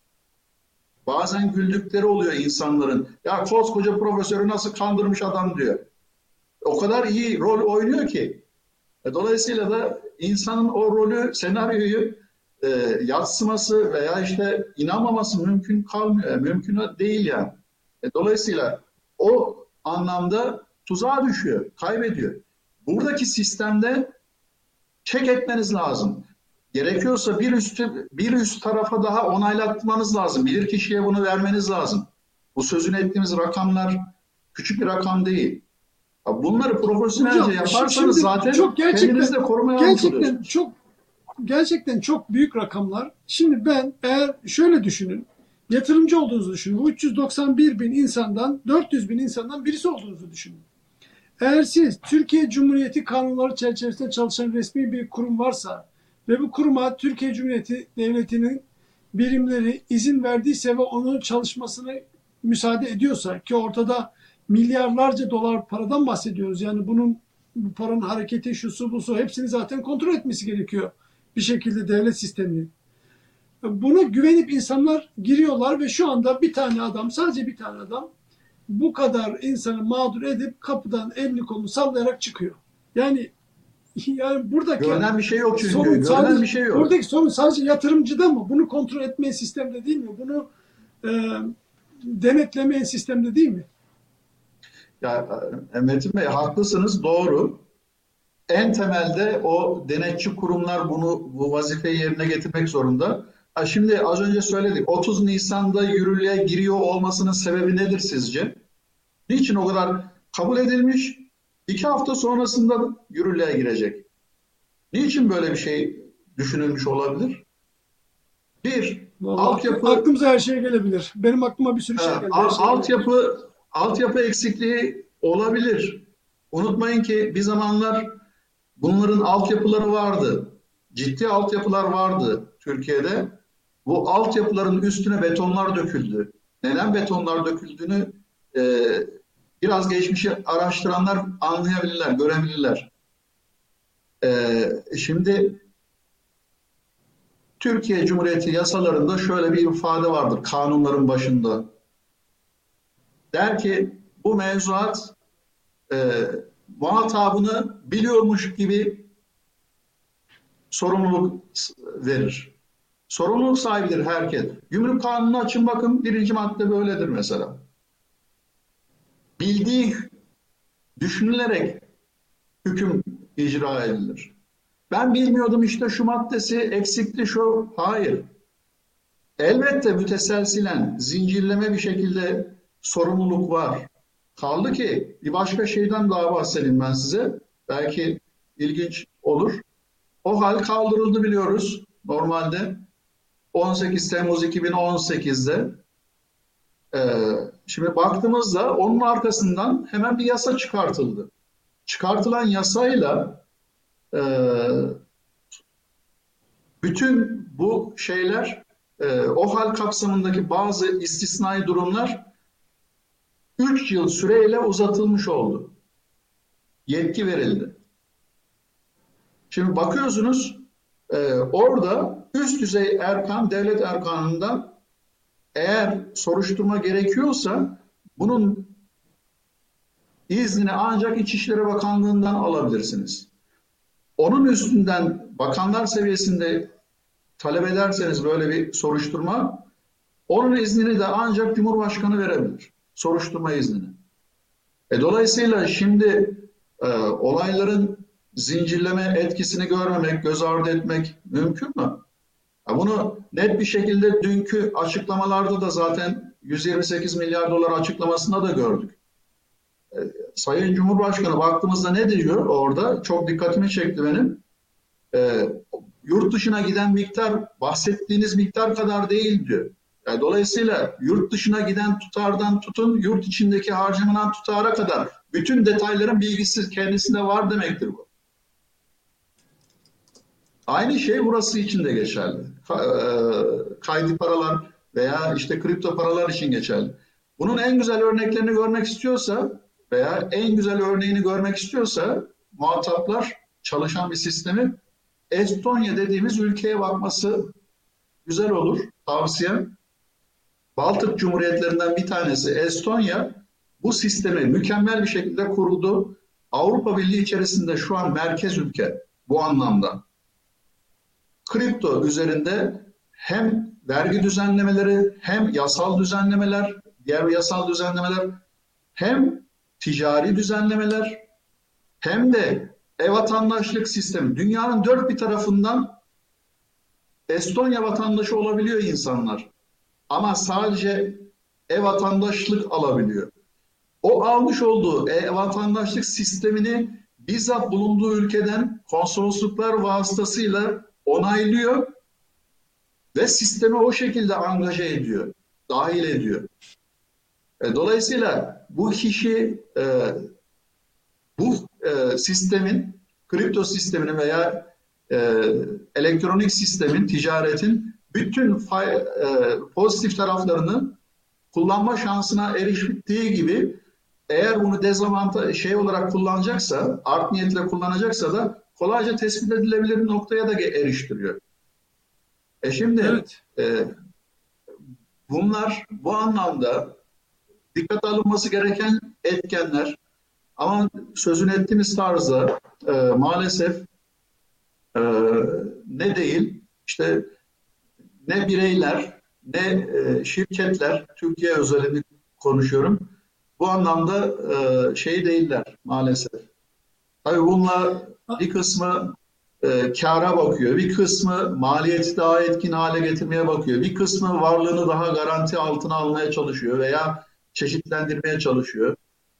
Speaker 2: bazen güldükleri oluyor insanların. Ya koskoca profesörü nasıl kandırmış adam diyor. O kadar iyi rol oynuyor ki. E, dolayısıyla da insanın o rolü, senaryoyu e, yadsıması veya işte inanmaması mümkün kalmıyor. Mümkün değil yani. E, dolayısıyla o anlamda tuzağa düşüyor, kaybediyor. Buradaki sistemde çek etmeniz lazım. Gerekiyorsa bir üstü, bir üst tarafa daha onaylatmanız lazım. Bilir kişiye bunu vermeniz lazım. Bu sözünü ettiğimiz rakamlar küçük bir rakam değil. Bunları profesyonelce
Speaker 1: Hocam
Speaker 2: yaparsanız
Speaker 1: şimdi
Speaker 2: zaten
Speaker 1: çok gerçekten
Speaker 2: kendinizi de korumaya almış
Speaker 1: gerçekten
Speaker 2: oluyorsunuz.
Speaker 1: çok gerçekten çok büyük rakamlar. Şimdi ben eğer şöyle düşünün, yatırımcı olduğunuzu düşünün. Bu üç yüz doksan bir bin insandan dört yüz bin insandan birisi olduğunuzu düşünün. Eğer siz Türkiye Cumhuriyeti kanunları çerçevesinde çalışan resmi bir kurum varsa ve bu kuruma Türkiye Cumhuriyeti Devleti'nin birimleri izin verdiyse ve onun çalışmasını müsaade ediyorsa ki ortada milyarlarca dolar paradan bahsediyoruz. Yani bunun bu paranın hareketi, şusu, busu hepsini zaten kontrol etmesi gerekiyor bir şekilde devlet sisteminin. Buna güvenip insanlar giriyorlar ve şu anda bir tane adam, sadece bir tane adam bu kadar insanı mağdur edip kapıdan elini kolunu sallayarak çıkıyor. Yani yani buradaki
Speaker 2: Görünen bir şey yok çünkü.
Speaker 1: sorun
Speaker 2: Görünen bir
Speaker 1: sadece
Speaker 2: şey yok.
Speaker 1: buradaki sorun sadece yatırımcıda mı? Bunu kontrol etmeyen sistemde değil mi? Bunu e, denetlemeyen sistemde değil mi?
Speaker 2: Ya e, Metin Bey haklısınız, doğru. En temelde o denetçi kurumlar bunu bu vazifeyi yerine getirmek zorunda. Ha şimdi az önce söyledik. otuz Nisan'da yürürlüğe giriyor olmasının sebebi nedir sizce? Niçin o kadar kabul edilmiş? İki hafta sonrasında yürürlüğe girecek. Niçin böyle bir şey düşünülmüş olabilir? Bir,
Speaker 1: Vallahi
Speaker 2: altyapı
Speaker 1: aklımıza her şey gelebilir. Benim aklıma bir sürü
Speaker 2: e,
Speaker 1: şey geldi. Her
Speaker 2: al-
Speaker 1: şey gelebilir.
Speaker 2: altyapı altyapı eksikliği olabilir. Unutmayın ki bir zamanlar bunların altyapıları vardı. Ciddi altyapılar vardı Türkiye'de. Bu altyapıların üstüne betonlar döküldü. Neden betonlar döküldüğünü e, biraz geçmişi araştıranlar anlayabilirler, görebilirler. E, şimdi Türkiye Cumhuriyeti yasalarında şöyle bir ifade vardır kanunların başında. Der ki bu mevzuat e, muhatabını biliyormuş gibi sorumluluk verir. Sorumluluk sahibidir herkes. Gümrük Kanunu'nu açın bakın birinci madde böyledir mesela. Bildiği düşünülerek hüküm icra edilir. Ben bilmiyordum işte şu maddesi eksikti şu. Hayır. Elbette müteselsilen, zincirleme bir şekilde sorumluluk var. Kaldı ki bir başka şeyden daha bahsedeyim ben size. Belki ilginç olur. O hal kaldırıldı biliyoruz normalde. on sekiz Temmuz iki bin on sekizde. Ee, şimdi baktığımızda onun arkasından hemen bir yasa çıkartıldı. Çıkartılan yasayla e, Bütün bu şeyler, e, OHAL kapsamındaki bazı istisnai durumlar üç yıl süreyle uzatılmış oldu. Yetki verildi. Şimdi bakıyorsunuz e, orada üst düzey erkan, devlet erkanından eğer soruşturma gerekiyorsa bunun iznini ancak İçişleri Bakanlığı'ndan alabilirsiniz. Onun üstünden bakanlar seviyesinde talep ederseniz böyle bir soruşturma, onun iznini de ancak Cumhurbaşkanı verebilir. Soruşturma iznini. E, dolayısıyla şimdi e, olayların zincirleme etkisini görmemek, göz ardı etmek mümkün mü? Ya bunu net bir şekilde dünkü açıklamalarda da zaten yüz yirmi sekiz milyar dolar açıklamasında da gördük. E, Sayın Cumhurbaşkanı baktığımızda ne diyor orada? Çok dikkatimi çekti benim. E, yurt dışına giden miktar bahsettiğiniz miktar kadar değil diyor. Yani dolayısıyla yurt dışına giden tutardan tutun, yurt içindeki harcamanan tutara kadar bütün detayların bilgisi kendisinde var demektir bu. Aynı şey burası için de geçerli. Kaydı paralar veya işte kripto paralar için geçerli. Bunun en güzel örneklerini görmek istiyorsa veya en güzel örneğini görmek istiyorsa muhataplar çalışan bir sistemi Estonya dediğimiz ülkeye bakması güzel olur. Tavsiyem. Baltık Cumhuriyetlerinden bir tanesi Estonya bu sistemi mükemmel bir şekilde kurdu. Avrupa Birliği içerisinde şu an merkez ülke bu anlamda. Kripto üzerinde hem vergi düzenlemeleri hem yasal düzenlemeler, diğer yasal düzenlemeler hem ticari düzenlemeler hem de e-vatandaşlık sistemi. Dünyanın dört bir tarafından Estonya vatandaşı olabiliyor insanlar. Ama sadece e-vatandaşlık alabiliyor. O almış olduğu e-vatandaşlık sistemini bizzat bulunduğu ülkeden konsolosluklar vasıtasıyla onaylıyor ve sisteme o şekilde angaje ediyor, dahil ediyor. E, dolayısıyla bu kişi e, bu e, sistemin, kripto sisteminin veya e, elektronik sistemin, ticaretin bütün fay, e, pozitif taraflarını kullanma şansına eriştiği gibi eğer bunu dezavantaj şey olarak kullanacaksa, art niyetle kullanacaksa da kolayca tespit edilebilir noktaya da eriştiriyor. E şimdi
Speaker 1: Evet.
Speaker 2: e, bunlar bu anlamda dikkate alınması gereken etkenler ama sözünü ettiğimiz tarzda e, maalesef e, ne değil işte ne bireyler ne e, şirketler Türkiye özelinde konuşuyorum bu anlamda e, şey değiller maalesef. Tabii bunlar bir kısmı e, kâra bakıyor, bir kısmı maliyeti daha etkin hale getirmeye bakıyor, bir kısmı varlığını daha garanti altına almaya çalışıyor veya çeşitlendirmeye çalışıyor.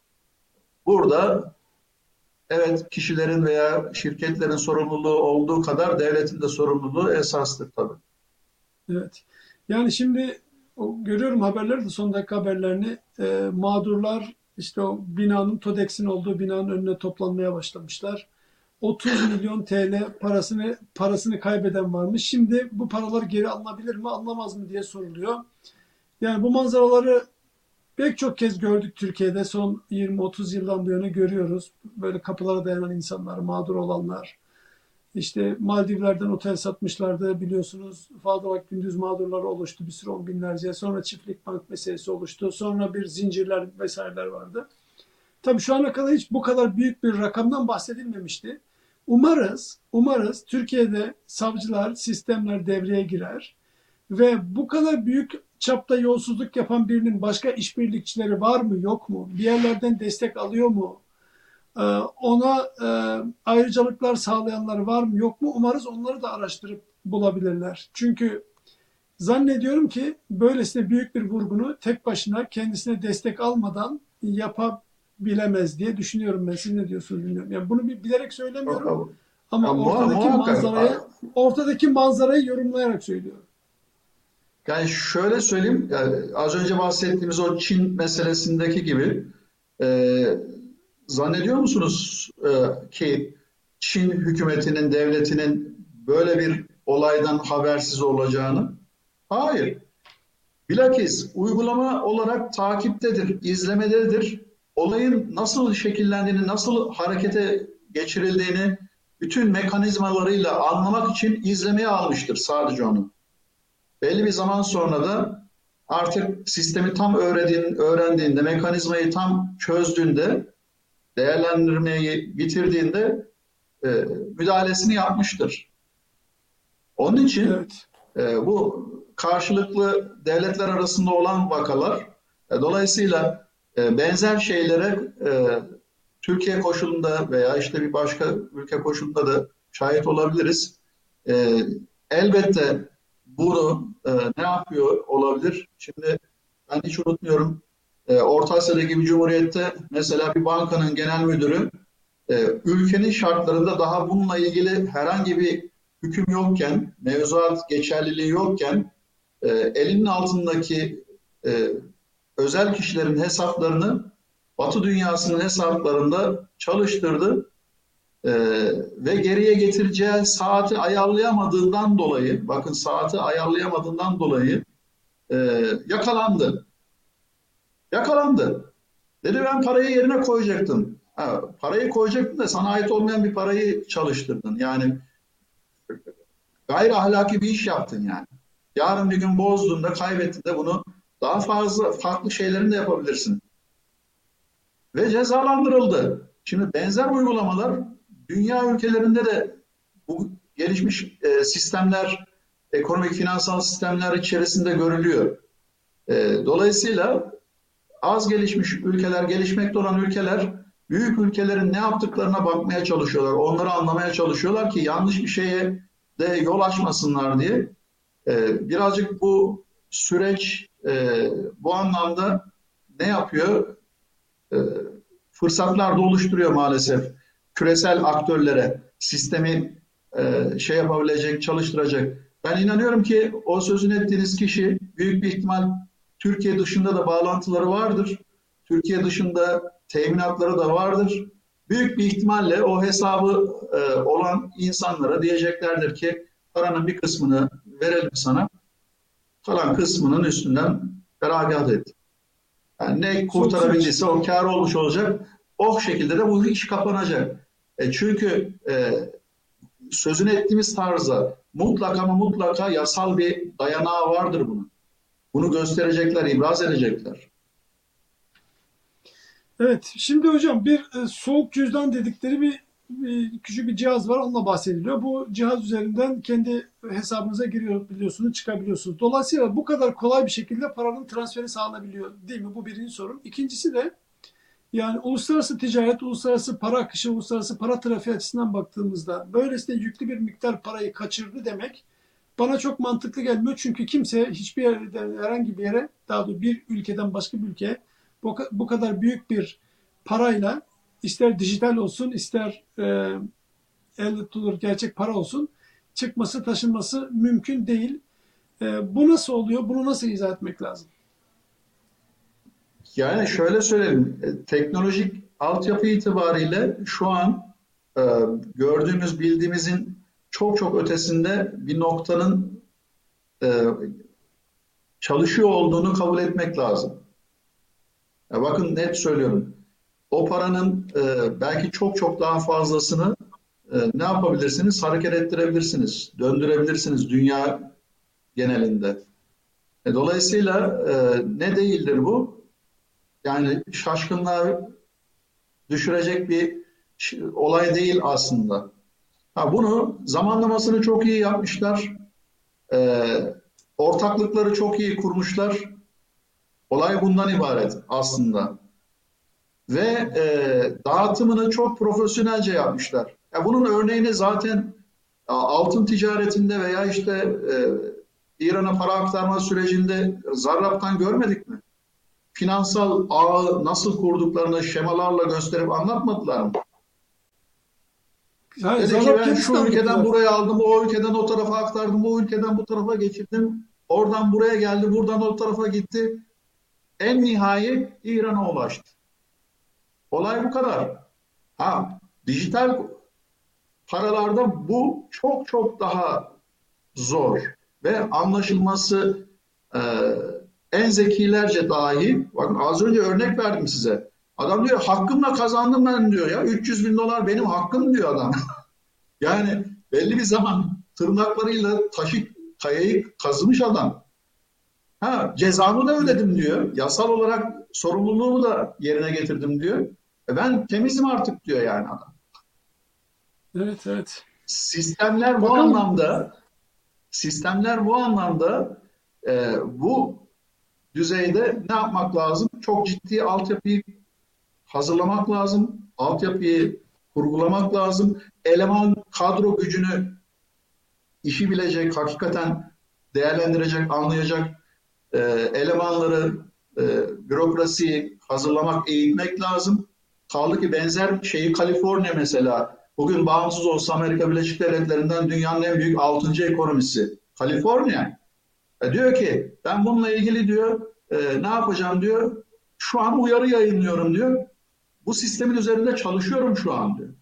Speaker 2: Burada evet kişilerin veya şirketlerin sorumluluğu olduğu kadar devletin de sorumluluğu esastır tabii.
Speaker 1: Evet. Yani şimdi o, görüyorum haberleri de son dakika haberlerini e, mağdurlar işte o binanın TODEX'in olduğu binanın önüne toplanmaya başlamışlar. otuz milyon T L parasını parasını kaybeden varmış. Şimdi bu paralar geri alınabilir mi, alınamaz mı diye soruluyor. Yani bu manzaraları pek çok kez gördük Türkiye'de. Son yirmi otuz yıldan bu yana görüyoruz. Böyle kapılara dayanan insanlar, mağdur olanlar. İşte Maldivler'den otel satmışlardı biliyorsunuz. Fazla Vakit Gündüz mağdurları oluştu bir sürü on binlerce. Sonra çiftlik bank meselesi oluştu. Sonra bir zincirler vesaireler vardı. Tabii şu ana kadar hiç bu kadar büyük bir rakamdan bahsedilmemişti. Umarız, umarız Türkiye'de savcılar, sistemler devreye girer ve bu kadar büyük çapta yolsuzluk yapan birinin başka işbirlikçileri var mı, yok mu? Bir yerlerden destek alıyor mu? Ona e, ayrıcalıklar sağlayanlar var mı, yok mu? Umarız onları da araştırıp bulabilirler. Çünkü zannediyorum ki böylesine büyük bir vurgunu tek başına kendisine destek almadan yapabilemez diye düşünüyorum ben. Siz ne diyorsunuz bilmiyorum. Yani bunu bilerek söylemiyorum ama
Speaker 2: ya,
Speaker 1: ortadaki manzarayı ortadaki manzarayı yorumlayarak söylüyorum.
Speaker 2: Yani şöyle söyleyeyim, yani az önce bahsettiğimiz o Çin meselesindeki gibi e, zannediyor musunuz e, ki Çin hükümetinin, devletinin böyle bir olaydan habersiz olacağını? Hayır. Bilakis uygulama olarak takiptedir, izlemededir. Olayın nasıl şekillendiğini, nasıl harekete geçirildiğini bütün mekanizmalarıyla anlamak için izlemeye almıştır sadece onu. Belli bir zaman sonra da artık sistemi tam öğrendiğinde, mekanizmayı tam çözdüğünde, değerlendirmeyi bitirdiğinde e, müdahalesini yapmıştır. Onun için
Speaker 1: Evet.
Speaker 2: e, bu karşılıklı devletler arasında olan vakalar, e, dolayısıyla e, benzer şeylere e, Türkiye koşulunda veya işte bir başka ülke koşulunda da şahit olabiliriz. E, elbette bunu e, ne yapıyor olabilir? Şimdi ben hiç unutmuyorum. E, Orta Asya'daki bir cumhuriyette mesela bir bankanın genel müdürü e, ülkenin şartlarında daha bununla ilgili herhangi bir hüküm yokken, mevzuat geçerliliği yokken e, elinin altındaki e, özel kişilerin hesaplarını Batı dünyasının hesaplarında çalıştırdı e, ve geriye getireceği saati ayarlayamadığından dolayı, bakın saati ayarlayamadığından dolayı e, yakalandı. Yakalandı. Dedi ben parayı yerine koyacaktım. Ha, parayı koyacaktın da sana ait olmayan bir parayı çalıştırdın. Yani gayri ahlaki bir iş yaptın yani. Yarın bir gün bozduğunda, kaybettiğinde bunu daha fazla farklı şeylerini de yapabilirsin. Ve cezalandırıldı. Şimdi benzer uygulamalar dünya ülkelerinde de bu gelişmiş e, sistemler, ekonomik finansal sistemler içerisinde görülüyor. E, dolayısıyla az gelişmiş ülkeler, gelişmekte olan ülkeler büyük ülkelerin ne yaptıklarına bakmaya çalışıyorlar. Onları anlamaya çalışıyorlar ki yanlış bir şeye de yol açmasınlar diye. E, birazcık bu süreç e, bu anlamda ne yapıyor? E, fırsatlar da oluşturuyor maalesef. Küresel aktörlere sistemi e, şey yapabilecek, çalıştıracak. Ben inanıyorum ki o sözünü ettiğiniz kişi büyük bir ihtimal Türkiye dışında da bağlantıları vardır. Türkiye dışında teminatları da vardır. Büyük bir ihtimalle o hesabı e, olan insanlara diyeceklerdir ki paranın bir kısmını verelim sana, kalan kısmının üstünden feragat et. Yani ne
Speaker 1: Çok iyi.
Speaker 2: kurtarabildiyse o kâr olmuş olacak. O şekilde de bu iş kapanacak. E çünkü e, sözünü ettiğimiz tarzda mutlaka ama mutlaka yasal bir dayanağı vardır bunun. Bunu gösterecekler, ibraz edecekler.
Speaker 1: Evet, şimdi hocam bir e, soğuk cüzdan dedikleri bir, bir küçük bir cihaz var, onunla bahsediliyor. Bu cihaz üzerinden kendi hesabınıza giriyor biliyorsunuz, çıkabiliyorsunuz. Dolayısıyla bu kadar kolay bir şekilde paranın transferi sağlanabiliyor, değil mi? Bu birinci sorun. İkincisi de yani uluslararası ticaret, uluslararası para akışı, uluslararası para trafiği açısından baktığımızda böylesine yüklü bir miktar parayı kaçırdı demek bana çok mantıklı gelmiyor. Çünkü kimse hiçbir yerden herhangi bir yere, daha doğrusu bir ülkeden başka bir ülkeye bu, bu kadar büyük bir parayla, ister dijital olsun ister e, elle tutulur gerçek para olsun, çıkması taşınması mümkün değil. E, bu nasıl oluyor? Bunu nasıl izah etmek lazım?
Speaker 2: Yani şöyle söyleyelim, e, teknolojik altyapı itibariyle şu an e, gördüğümüz, bildiğimizin çok çok ötesinde bir noktanın e, çalışıyor olduğunu kabul etmek lazım. Ya bakın net söylüyorum. O paranın e, belki çok çok daha fazlasını e, ne yapabilirsiniz? Hareket ettirebilirsiniz, döndürebilirsiniz dünya genelinde. E, dolayısıyla e, ne değildir bu? Yani şaşkınlığa düşürecek bir olay değil aslında. Ha, bunu zamanlamasını çok iyi yapmışlar. E, ortaklıkları çok iyi kurmuşlar. Olay bundan ibaret aslında. Ve e, dağıtımını çok profesyonelce yapmışlar. Ya bunun örneğini zaten altın ticaretinde veya işte e, İran'a para aktarma sürecinde Zarrab'tan görmedik mi? Finansal ağı nasıl kurduklarını şemalarla gösterip anlatmadılar mı?
Speaker 1: Yani
Speaker 2: Dedi ki
Speaker 1: Zarrab
Speaker 2: ben
Speaker 1: kendisi de
Speaker 2: şu ülkeden
Speaker 1: anlatıyor.
Speaker 2: buraya aldım, o ülkeden o tarafa aktardım, o ülkeden bu tarafa geçirdim. Oradan buraya geldi, buradan o tarafa gitti. En nihayet İran'a ulaştı. Olay bu kadar. Ha, dijital paralarda bu çok çok daha zor ve anlaşılması e, en zekilerce dahi, bakın az önce örnek verdim size. Adam diyor hakkımla kazandım ben diyor ya. üç yüz bin dolar benim hakkım diyor adam. Yani belli bir zaman tırnaklarıyla taşı kayayı kazımış adam. Ha, cezamı da ödedim diyor. Yasal olarak sorumluluğumu da yerine getirdim diyor. E ben temizim artık diyor yani adam.
Speaker 1: Evet, evet.
Speaker 2: Sistemler bu
Speaker 1: Bakalım.
Speaker 2: anlamda sistemler bu anlamda e, bu düzeyde ne yapmak lazım? Çok ciddi altyapıyı hazırlamak lazım. Altyapıyı kurgulamak lazım. Eleman kadro gücünü işi bilecek, hakikaten değerlendirecek, anlayacak e, elemanları, e, bürokrasiyi hazırlamak, eğitmek lazım. Kaldı ki benzer şeyi Kaliforniya mesela, bugün bağımsız olsa Amerika Birleşik Devletleri'nden dünyanın en büyük altıncı ekonomisi. Kaliforniya. E diyor ki ben bununla ilgili diyor e, ne yapacağım diyor. Şu an uyarı yayınlıyorum diyor. Bu sistemin üzerinde çalışıyorum şu an diyor.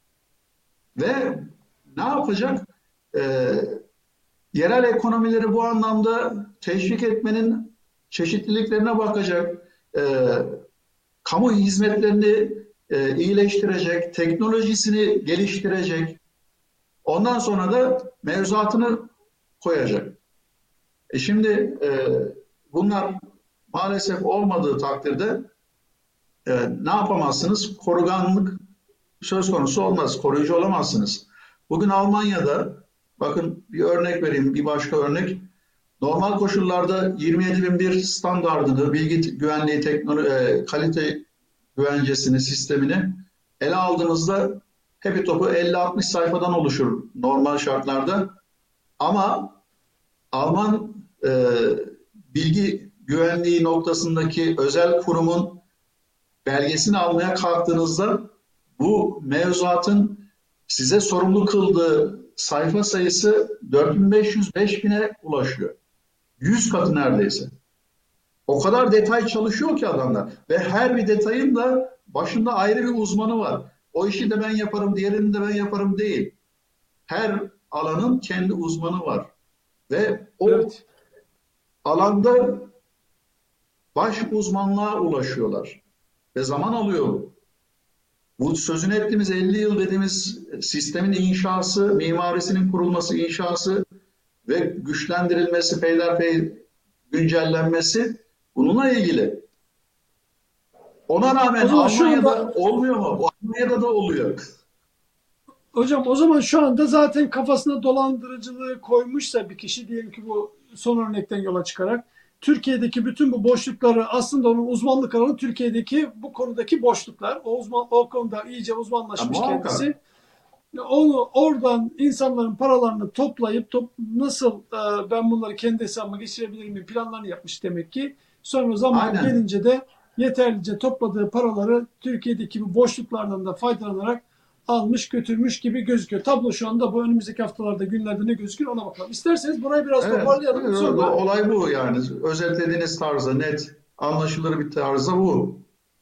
Speaker 2: Ve ne yapacak? E, Yerel ekonomileri bu anlamda teşvik etmenin çeşitliliklerine bakacak. E, kamu hizmetlerini e, iyileştirecek, teknolojisini geliştirecek. Ondan sonra da mevzuatını koyacak. E şimdi e, bunlar maalesef olmadığı takdirde e, ne yapamazsınız? Koruganlık söz konusu olmaz. Koruyucu olamazsınız. Bugün Almanya'da, bakın bir örnek vereyim, bir başka örnek. Normal koşullarda yirmi yedi bin bir standardını, bilgi güvenliği, teknoloji, e, kalite güvencesini, sistemini ele aldığımızda hepi topu elli altmış sayfadan oluşur normal şartlarda. Ama Alman e, bilgi güvenliği noktasındaki özel kurumun belgesini almaya kalktığınızda bu mevzuatın size sorumlu kıldığı sayfa sayısı dört bin beş yüz beş bine ulaşıyor. yüz katı neredeyse. O kadar detay çalışıyor ki adamlar. Ve her bir detayın da başında ayrı bir uzmanı var. O işi de ben yaparım, diğerini de ben yaparım değil. Her alanın kendi uzmanı var. Ve o
Speaker 1: Evet.
Speaker 2: alanda baş uzmanlığa ulaşıyorlar. Ve zaman alıyor. Bu sözünü ettiğimiz elli yıl dediğimiz sistemin inşası, mimarisinin kurulması, inşası ve güçlendirilmesi, peyderpey güncellenmesi bununla ilgili. Ona rağmen
Speaker 1: O zaman şu
Speaker 2: Almanya'da
Speaker 1: anda
Speaker 2: olmuyor mu? Almanya'da da oluyor.
Speaker 1: hocam, o zaman şu anda zaten kafasına dolandırıcılığı koymuşsa bir kişi, diyelim ki bu son örnekten yola çıkarak Türkiye'deki bütün bu boşlukları, aslında onun uzmanlık alanı Türkiye'deki bu konudaki boşluklar. O uzman o konuda iyice
Speaker 2: Ya,
Speaker 1: uzmanlaşmış
Speaker 2: muhakkak.
Speaker 1: kendisi. Onu oradan insanların paralarını toplayıp top, nasıl e, ben bunları kendi hesabıma geçirebilirim planlarını yapmış demek ki. Sonra zaman
Speaker 2: Aynen.
Speaker 1: gelince de yeterlice topladığı paraları Türkiye'deki bu boşluklardan da faydalanarak almış götürmüş gibi gözüküyor. Tablo şu anda bu, önümüzdeki haftalarda günlerde ne gözükür ona bakalım. İsterseniz burayı biraz
Speaker 2: Evet.
Speaker 1: toparlayalım. Sonra
Speaker 2: Olay bu yani. Özetlediğiniz tarzda net, anlaşılır bir tarzda bu.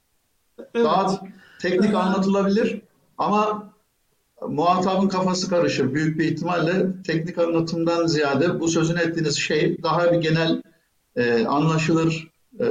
Speaker 1: evet.
Speaker 2: Daha
Speaker 1: Ee,
Speaker 2: teknik anlatılabilir ama muhatabın kafası karışır. Büyük bir ihtimalle teknik anlatımdan ziyade bu sözünü ettiğiniz şey daha bir genel e, anlaşılır e,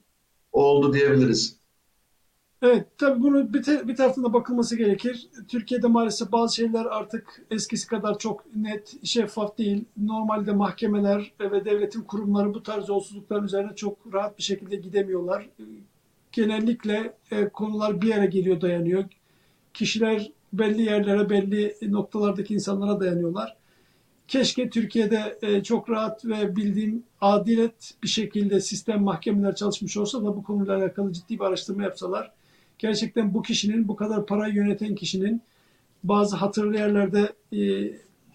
Speaker 2: oldu diyebiliriz.
Speaker 1: Evet, tabii bunu bir, te- bir taraftan bakılması gerekir. Türkiye'de maalesef bazı şeyler artık eskisi kadar çok net, şeffaf değil. Normalde mahkemeler ve devletin kurumları bu tarz yolsuzlukların üzerine çok rahat bir şekilde gidemiyorlar. Genellikle e, konular bir yere geliyor, dayanıyor. Kişiler belli yerlere, belli noktalardaki insanlara dayanıyorlar. Keşke Türkiye'de e, çok rahat ve bildiğim adilet bir şekilde sistem, mahkemeler çalışmış olsa da bu konuyla alakalı ciddi bir araştırma yapsalar. Gerçekten bu kişinin, bu kadar parayı yöneten kişinin bazı hatırlı yerlerde e,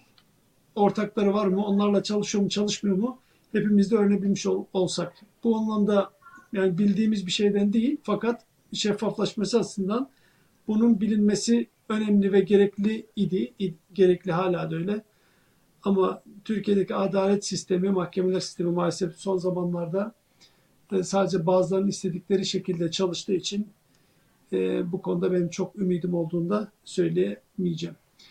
Speaker 1: ortakları var mı? Onlarla çalışıyor mu, çalışmıyor mu? Hepimiz de öğrenebilmiş ol, olsak. Bu anlamda yani bildiğimiz bir şeyden değil, fakat şeffaflaşması açısından bunun bilinmesi önemli ve gerekli idi. Gerekli, hala da öyle. Ama Türkiye'deki adalet sistemi, mahkemeler sistemi maalesef son zamanlarda e, sadece bazılarının istedikleri şekilde çalıştığı için e, bu konuda benim çok ümidim olduğunu da söyleyemeyeceğim.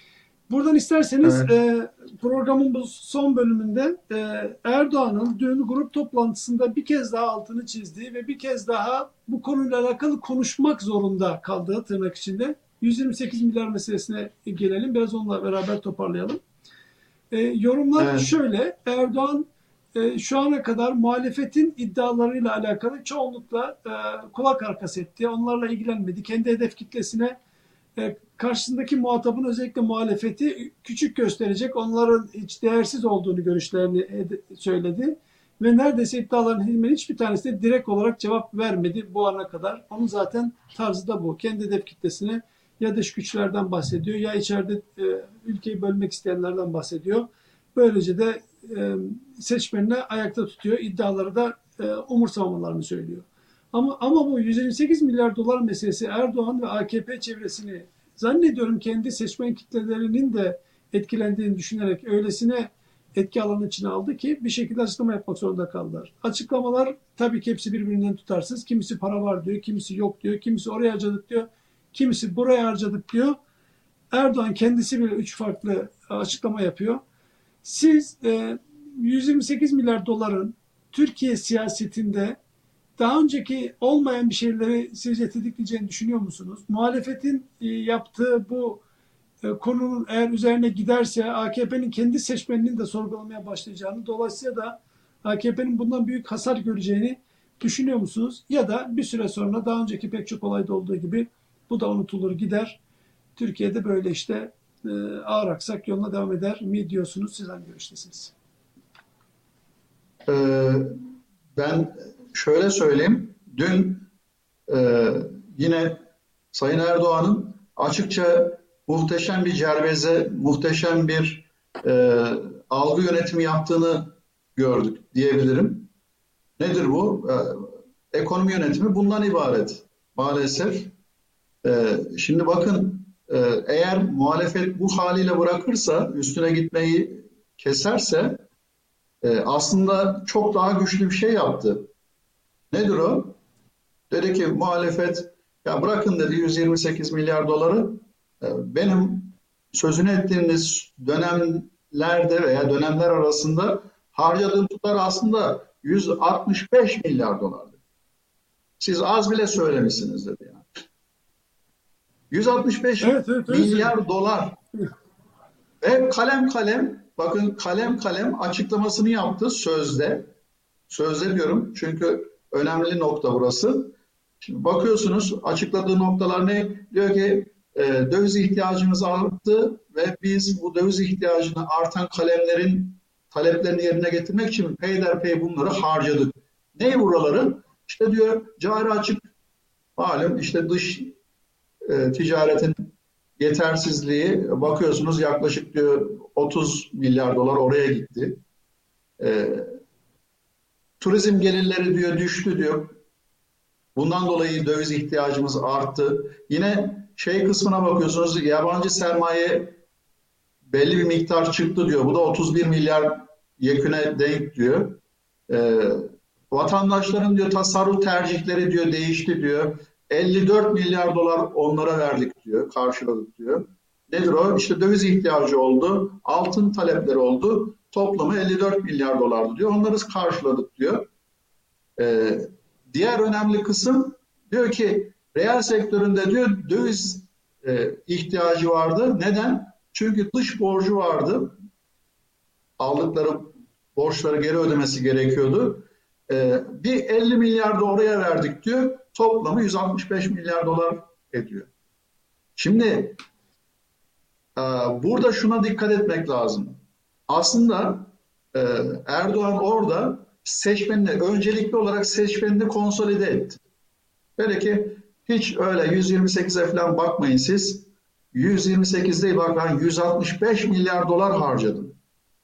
Speaker 1: Buradan isterseniz
Speaker 2: Evet.
Speaker 1: e, programın bu son bölümünde e, Erdoğan'ın dün grup toplantısında bir kez daha altını çizdiği ve bir kez daha bu konuyla alakalı konuşmak zorunda kaldığı tırnak içinde yüz yirmi sekiz milyar meselesine gelelim. Biraz onunla beraber toparlayalım. E, yorumlar
Speaker 2: Evet.
Speaker 1: şöyle: Erdoğan e, şu ana kadar muhalefetin iddialarıyla alakalı çoğunlukla e, kulak arkası etti. Onlarla ilgilenmedi. Kendi hedef kitlesine e, karşısındaki muhatabın, özellikle muhalefeti küçük gösterecek, onların hiç değersiz olduğunu görüşlerini söyledi. Ve neredeyse iddiaların hemen hiçbir tanesine direkt olarak cevap vermedi bu ana kadar. Onun zaten tarzı da bu. Kendi hedef kitlesine ya dış güçlerden bahsediyor ya içeride e, ülkeyi bölmek isteyenlerden bahsediyor. Böylece de e, seçmenine ayakta tutuyor. İddiaları da e, umursamamalarını söylüyor. Ama ama bu yüz yirmi sekiz milyar dolar meselesi Erdoğan ve A K P çevresini, zannediyorum kendi seçmen kitlelerinin de etkilendiğini düşünerek öylesine etki alanının içine aldı ki bir şekilde açıklama yapmak zorunda kaldılar. Açıklamalar tabii ki hepsi birbirinden tutarsız. Kimisi para var diyor, kimisi yok diyor, kimisi oraya harcadık diyor, kimisi buraya harcadık diyor. Erdoğan kendisi bile üç farklı açıklama yapıyor. Siz e, yüz yirmi sekiz milyar doların Türkiye siyasetinde daha önceki olmayan bir şeyleri sizce tetikleyeceğini düşünüyor musunuz? Muhalefetin e, yaptığı bu e, konunun eğer üzerine giderse A K P'nin kendi seçmeninin de sorgulamaya başlayacağını, dolayısıyla da A K P'nin bundan büyük hasar göreceğini düşünüyor musunuz? Ya da bir süre sonra daha önceki pek çok olayda olduğu gibi bu da unutulur gider. Türkiye'de böyle işte e, ağır aksak yoluna devam eder mi diyorsunuz? Siz hangi görüştesiniz?
Speaker 2: Ee, Ben şöyle söyleyeyim. Dün e, yine Sayın Erdoğan'ın açıkça muhteşem bir cerbeze, muhteşem bir e, algı yönetimi yaptığını gördük diyebilirim. Nedir bu? E, ekonomi yönetimi bundan ibaret. Maalesef. E, şimdi bakın, e, eğer muhalefet bu haliyle bırakırsa, üstüne gitmeyi keserse, e, aslında çok daha güçlü bir şey yaptı. Nedir o? Dedi ki muhalefet, ya bırakın dedi yüz yirmi sekiz milyar doları, e, benim sözünü ettiğiniz dönemlerde veya dönemler arasında harcadığım tutar aslında yüz altmış beş milyar dolardı. Siz az bile söylemişsiniz dedi yani. yüz altmış beş
Speaker 1: Evet, evet, öyle söyleyeyim.
Speaker 2: milyar dolar ve kalem kalem, bakın kalem kalem açıklamasını yaptı sözde. Sözde diyorum çünkü önemli nokta burası. Şimdi bakıyorsunuz açıkladığı noktalar ne? Diyor ki e, döviz ihtiyacımız arttı ve biz bu döviz ihtiyacını artan kalemlerin taleplerini yerine getirmek için peyderpey bunları harcadık. Ne buraları? İşte diyor cari açık, malum işte dış e, ticaretin yetersizliği, bakıyorsunuz yaklaşık diyor otuz milyar dolar oraya gitti. E, turizm gelirleri diyor düştü diyor. Bundan dolayı döviz ihtiyacımız arttı. Yine şey kısmına bakıyorsunuz, yabancı sermaye belli bir miktar çıktı diyor. Bu da otuz bir milyar yeküne denk diyor. Ee, vatandaşların diyor tasarruf tercihleri diyor değişti diyor. elli dört milyar dolar onlara verdik diyor, karşıladık diyor. Nedir o? İşte döviz ihtiyacı oldu, altın talepleri oldu. Toplamı elli dört milyar dolardı diyor. Onları karşıladık diyor. Ee, diğer önemli kısım diyor ki reel sektöründe diyor döviz e, ihtiyacı vardı. Neden? Çünkü dış borcu vardı. Aldıkları borçları geri ödemesi gerekiyordu. Ee, bir elli milyar da oraya verdik diyor. Toplamı yüz altmış beş milyar dolar ediyor. Şimdi e, burada şuna dikkat etmek lazım. Aslında e, Erdoğan orada seçmenini, öncelikli olarak seçmenini konsolide etti. Böyle ki hiç öyle yüz yirmi sekize falan bakmayın siz. yüz yirmi sekiz değil, bak ben yüz altmış beş milyar dolar harcadım.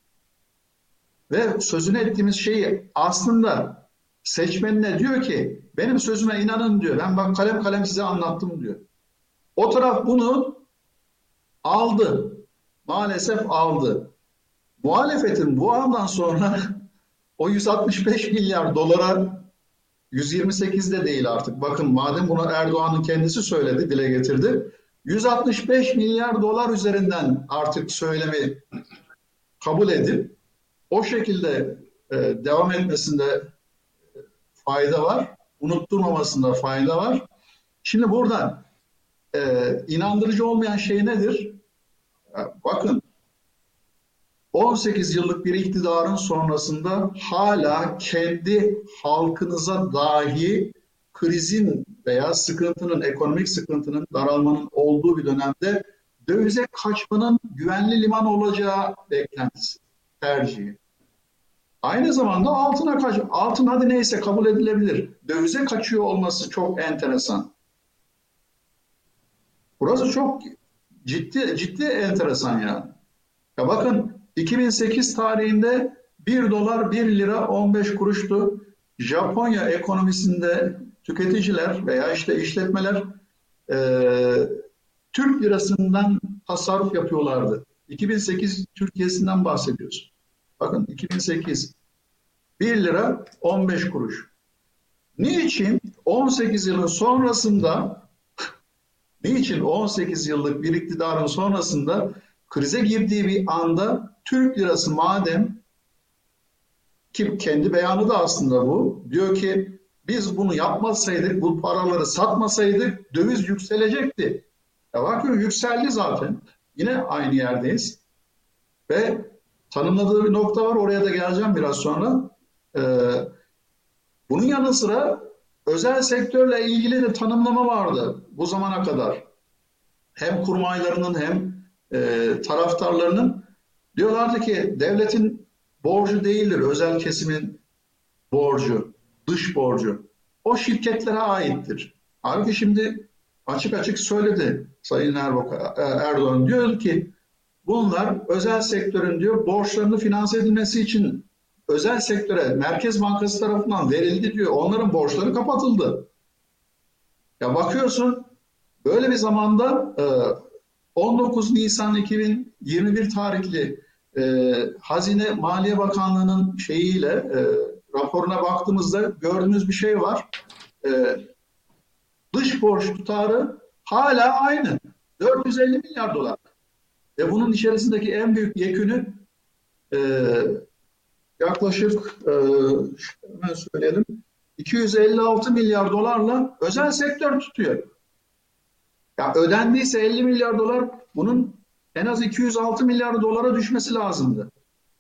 Speaker 2: Ve sözünü ettiğimiz şeyi aslında seçmenine diyor ki benim sözüme inanın diyor. Ben bak kalem kalem size anlattım diyor. O taraf bunu aldı. Maalesef aldı. Muhalefetin bu andan sonra o yüz altmış beş milyar dolara, yüz yirmi sekiz de değil artık. Bakın madem bunu Erdoğan'ın kendisi söyledi, dile getirdi. yüz altmış beş milyar dolar üzerinden artık söylemi kabul edip o şekilde e, devam etmesinde fayda var. Unutturmamasında fayda var. Şimdi burada e, inandırıcı olmayan şey nedir? Bakın, on sekiz yıllık bir iktidarın sonrasında hala kendi halkınıza dahi krizin veya sıkıntının, ekonomik sıkıntının, daralmanın olduğu bir dönemde dövize kaçmanın güvenli liman olacağı beklentisi, tercihi. Aynı zamanda altına kaç, altın hadi neyse kabul edilebilir. Dövize kaçıyor olması çok enteresan. Burası çok ciddi ciddi enteresan yani. Ya bakın, iki bin sekiz tarihinde bir dolar bir lira on beş kuruştu. Japonya ekonomisinde tüketiciler veya işte işletmeler e, Türk lirasından tasarruf yapıyorlardı. iki bin sekiz Türkiye'sinden bahsediyoruz. Bakın, iki bin sekiz bir lira on beş kuruş. Niçin on sekiz yılın sonrasında niçin on sekiz yıllık bir iktidarın sonrasında krize girdiği bir anda Türk lirası, madem ki kendi beyanı da aslında bu, diyor ki biz bunu yapmasaydık, bu paraları satmasaydık döviz yükselecekti. Ya bakın, yükseldi zaten. Yine aynı yerdeyiz. Ve tanımladığı bir nokta var, oraya da geleceğim biraz sonra. Ee, bunun yanı sıra özel sektörle ilgili de tanımlama vardı bu zamana kadar. Hem kurmaylarının hem e, taraftarlarının diyorlardı ki devletin borcu değildir özel kesimin borcu, dış borcu. O şirketlere aittir. Halbuki şimdi açık açık söyledi Sayın Erdoğan, diyor ki bunlar özel sektörün diyor borçlarını finanse edilmesi için özel sektöre Merkez Bankası tarafından verildi diyor. Onların borçları kapatıldı. Ya bakıyorsun, böyle bir zamanda on dokuz Nisan iki bin yirmi bir tarihli e, Hazine Maliye Bakanlığı'nın şeyiyle e, raporuna baktığımızda gördüğümüz bir şey var. E, dış borç tutarı hala aynı. dört yüz elli milyar dolar. Ve bunun içerisindeki en büyük yekünü e, yaklaşık e, hemen söyleyelim iki yüz elli altı milyar dolarla özel sektör tutuyor. Ya ödendiyse elli milyar dolar, bunun en az iki yüz altı milyar dolara düşmesi lazımdı.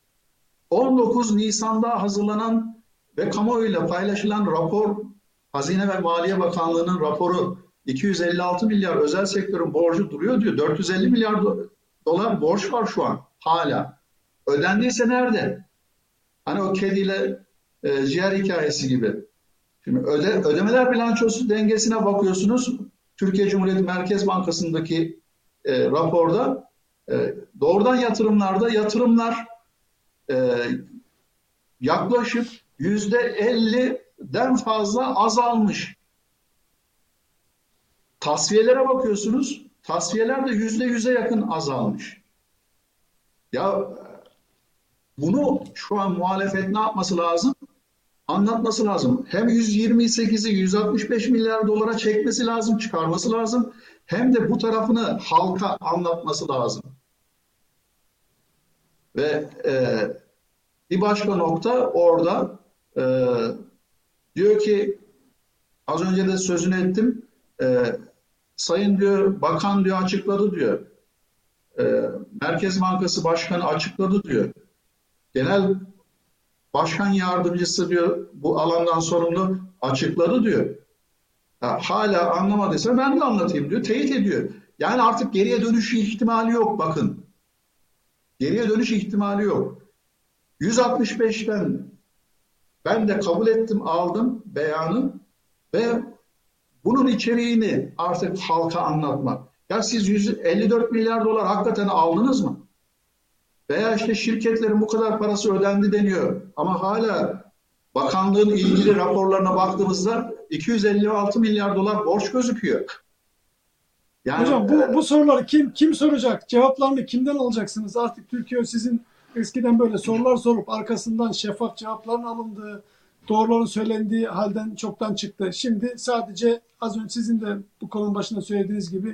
Speaker 2: on dokuz Nisan'da hazırlanan ve kamuoyuyla paylaşılan rapor, Hazine ve Maliye Bakanlığı'nın raporu, iki yüz elli altı milyar özel sektörün borcu duruyor diyor. dört yüz elli milyar dolar borç var şu an hala. Ödendiyse nerede? Hani o kediyle e, ciğer hikayesi gibi. Şimdi öde, ödemeler bilançosu dengesine bakıyorsunuz. Türkiye Cumhuriyeti Merkez Bankası'ndaki e, raporda e, doğrudan yatırımlarda yatırımlar e, yaklaşık yüzde elliden fazla azalmış. Tasfiyelere bakıyorsunuz. Tasfiyeler de yüzde yüze yakın azalmış. Ya bunu şu an muhalefet ne yapması lazım? Anlatması lazım. Hem yüz yirmi sekizi yüz altmış beş milyar dolara çekmesi lazım, çıkarması lazım. Hem de bu tarafını halka anlatması lazım. Ve e, bir başka nokta orada e, diyor ki, az önce de sözünü ettim, e, Sayın diyor Bakan diyor açıkladı diyor. E, Merkez Bankası Başkanı açıkladı diyor. Genel Başkan Yardımcısı diyor bu alandan sorumlu açıkladı diyor. Ya, hala anlamadıysa ben de anlatayım diyor. Teyit ediyor. Yani artık geriye dönüş ihtimali yok bakın. Geriye dönüş ihtimali yok. yüz altmış beşten ben de kabul ettim, aldım beyanı ve bunun içeriğini artık halka anlatmak. Ya siz yüz elli dört milyar dolar hakikaten aldınız mı? Veya işte şirketlerin bu kadar parası ödendi deniyor. Ama hala bakanlığın ilgili raporlarına baktığımızda iki yüz elli altı milyar dolar borç gözüküyor.
Speaker 1: Yani, hocam bu, bu soruları kim kim soracak? Cevaplarını kimden alacaksınız? Artık Türkiye sizin eskiden böyle sorular sorup arkasından şeffaf cevapların alındığı, doğruların söylendiği halden çoktan çıktı. Şimdi sadece az önce sizin de bu konunun başında söylediğiniz gibi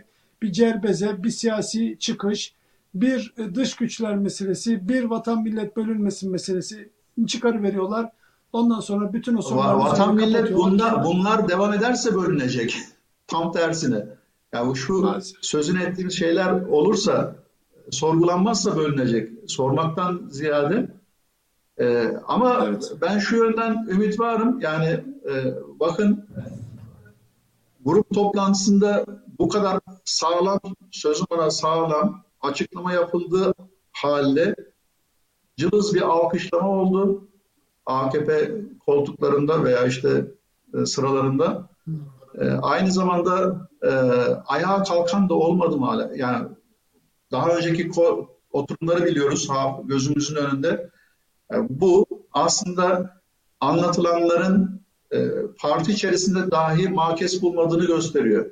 Speaker 1: bir cerbeze, bir siyasi çıkış, bir dış güçler meselesi, bir vatan millet bölünmesi meselesi çıkarıveriyorlar. Ondan sonra bütün o
Speaker 2: Va-
Speaker 1: soruların
Speaker 2: Vatan
Speaker 1: üzerine
Speaker 2: millet bunda,
Speaker 1: kapatıyorlar.
Speaker 2: bunlar devam ederse bölünecek. Tam tersine. Ya bu şu
Speaker 1: Maalesef.
Speaker 2: sözünü ettiğimiz şeyler olursa, sorgulanmazsa bölünecek. Sormaktan ziyade. Ee, ama
Speaker 1: Evet.
Speaker 2: ben şu yönden ümit varım. Yani e, bakın, grup toplantısında bu kadar sağlam, sözüm ona sağlam açıklama yapıldığı halde cılız bir alkışlama oldu. A K P koltuklarında veya işte e, sıralarında. E, aynı zamanda e, ayağa kalkan da olmadı mı hala? Yani daha önceki oturumları biliyoruz ha, gözümüzün önünde. E, bu aslında anlatılanların e, parti içerisinde dahi makes bulmadığını gösteriyor.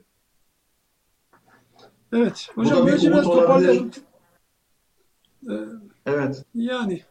Speaker 1: Evet.
Speaker 2: Bu
Speaker 1: Hocam
Speaker 2: da bir
Speaker 1: böylece
Speaker 2: umut
Speaker 1: biraz
Speaker 2: olabilir.
Speaker 1: toparlayalım. Ee,
Speaker 2: Evet.
Speaker 1: yani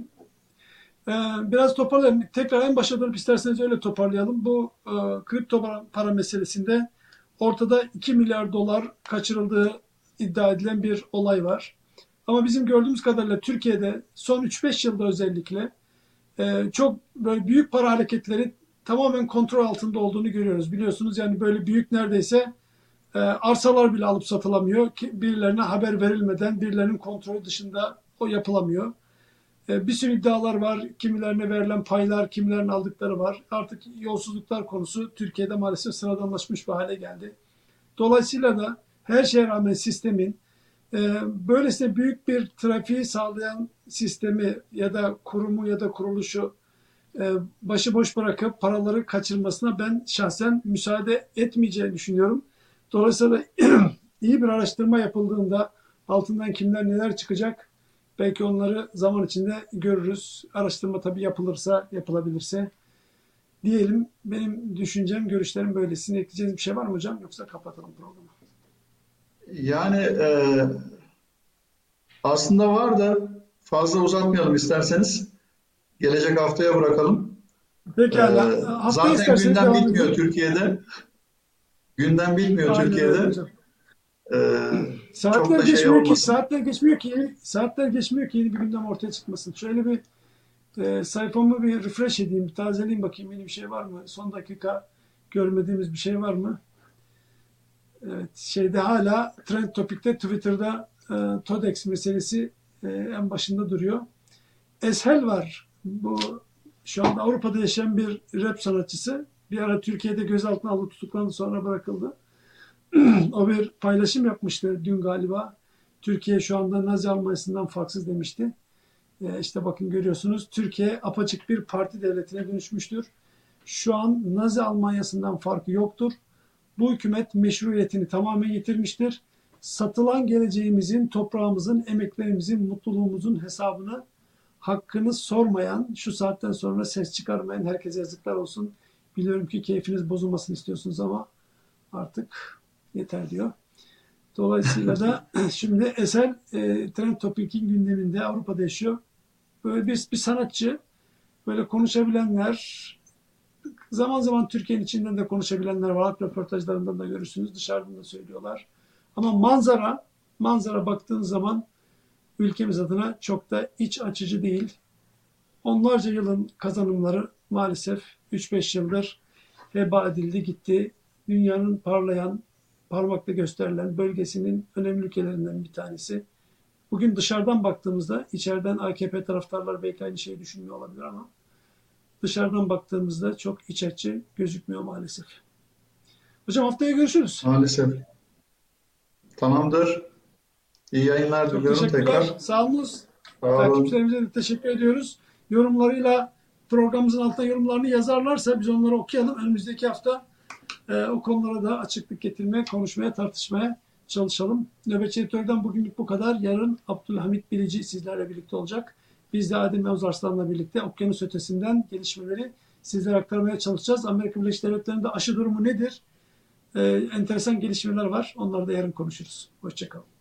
Speaker 1: e, biraz toparlayalım. Tekrar en başa dönüp isterseniz öyle toparlayalım. Bu e, kripto para, para meselesinde ortada iki milyar dolar kaçırıldığı iddia edilen bir olay var. Ama bizim gördüğümüz kadarıyla Türkiye'de son üç beş yılda özellikle e, çok böyle büyük para hareketleri tamamen kontrol altında olduğunu görüyoruz. Biliyorsunuz yani böyle büyük neredeyse e, arsalar bile alıp satılamıyor. Ki birilerine haber verilmeden birilerinin kontrolü dışında o yapılamıyor. E, bir sürü iddialar var. Kimilerine verilen paylar, kimilerine aldıkları var. Artık yolsuzluklar konusu Türkiye'de maalesef sıradanlaşmış bir hale geldi. Dolayısıyla da her şeye rağmen sistemin e, böylesine büyük bir trafiği sağlayan sistemi ya da kurumu ya da kuruluşu e, başıboş bırakıp paraları kaçırmasına ben şahsen müsaade etmeyeceğini düşünüyorum. Dolayısıyla iyi bir araştırma yapıldığında altından kimler neler çıkacak belki onları zaman içinde görürüz. Araştırma tabii yapılırsa, yapılabilirse diyelim. Benim düşüncem, görüşlerim böyle. Sizin ekleyeceğiniz bir şey var mı hocam? Yoksa kapatalım programı.
Speaker 2: Yani e, aslında var da fazla uzatmayalım isterseniz. Gelecek haftaya bırakalım. E,
Speaker 1: Pekala. Haftaya
Speaker 2: zaten
Speaker 1: isterseniz
Speaker 2: gündem
Speaker 1: devam
Speaker 2: bitmiyor
Speaker 1: edelim.
Speaker 2: Türkiye'de. Gündem bitmiyor
Speaker 1: Aynen öyle
Speaker 2: Türkiye'de.
Speaker 1: hocam.
Speaker 2: E, çok
Speaker 1: Saatler
Speaker 2: da şey
Speaker 1: geçmiyor ki,
Speaker 2: olmasın.
Speaker 1: saatler geçmiyor ki, saatler geçmiyor ki yeni bir gündem ortaya çıkmasın. Şöyle bir e, sayfamı bir refresh edeyim, bir tazeleyeyim bakayım yeni bir şey var mı? Son dakika görmediğimiz bir şey var mı? Evet, şeyde hala Trend Topic'te Twitter'da e, TODEX meselesi e, en başında duruyor. Eshel var. Bu şu anda Avrupa'da yaşayan bir rap sanatçısı. Bir ara Türkiye'de gözaltına alınıp tutuklandı sonra bırakıldı. O bir paylaşım yapmıştı dün galiba. Türkiye şu anda Nazi Almanya'sından farksız demişti. E, işte bakın görüyorsunuz Türkiye apaçık bir parti devletine dönüşmüştür. Şu an Nazi Almanya'sından farkı yoktur. Bu hükümet meşruiyetini tamamen yitirmiştir. Satılan geleceğimizin, toprağımızın, emeklerimizin, mutluluğumuzun hesabını hakkını sormayan, şu saatten sonra ses çıkarmayan herkese yazıklar olsun. Biliyorum ki keyfiniz bozulmasını istiyorsunuz ama artık yeter diyor. Dolayısıyla da şimdi Eser e, Trend Topic'in gündeminde Avrupa'da yaşıyor. Böyle bir, bir sanatçı, böyle konuşabilenler, zaman zaman Türkiye'nin içinden de konuşabilenler var. Röportajlarından da görürsünüz. Dışarıdan da söylüyorlar. Ama manzara, manzara baktığın zaman ülkemiz adına çok da iç açıcı değil. Onlarca yılın kazanımları maalesef üç beş yıldır heba edildi gitti. Dünyanın parlayan, parmakla gösterilen bölgesinin önemli ülkelerinden bir tanesi. Bugün dışarıdan baktığımızda, içeriden A K P taraftarları belki aynı şeyi düşünmüyor olabilir ama dışarıdan baktığımızda çok iç açıcı gözükmüyor maalesef. Hocam haftaya görüşürüz.
Speaker 2: Maalesef. Tamamdır. İyi yayınlar
Speaker 1: Çok
Speaker 2: diliyorum
Speaker 1: teşekkürler.
Speaker 2: tekrar.
Speaker 1: Sağ olunuz.
Speaker 2: Sağ olun.
Speaker 1: Takipçilerimize de teşekkür ediyoruz. Yorumlarıyla programımızın altına yorumlarını yazarlarsa biz onları okuyalım. Önümüzdeki hafta e, o konulara da açıklık getirmeye, konuşmaya, tartışmaya çalışalım. Nöbetçi Editör'den bugünlük bu kadar. Yarın Abdülhamit Bilici sizlerle birlikte olacak. Biz de Adem Yavuz Arslan'la birlikte okyanus ötesinden gelişmeleri sizlere aktarmaya çalışacağız. Amerika Birleşik Devletleri'nde aşı durumu nedir? Ee, enteresan gelişmeler var. Onları da yarın konuşuruz. Hoşçakalın.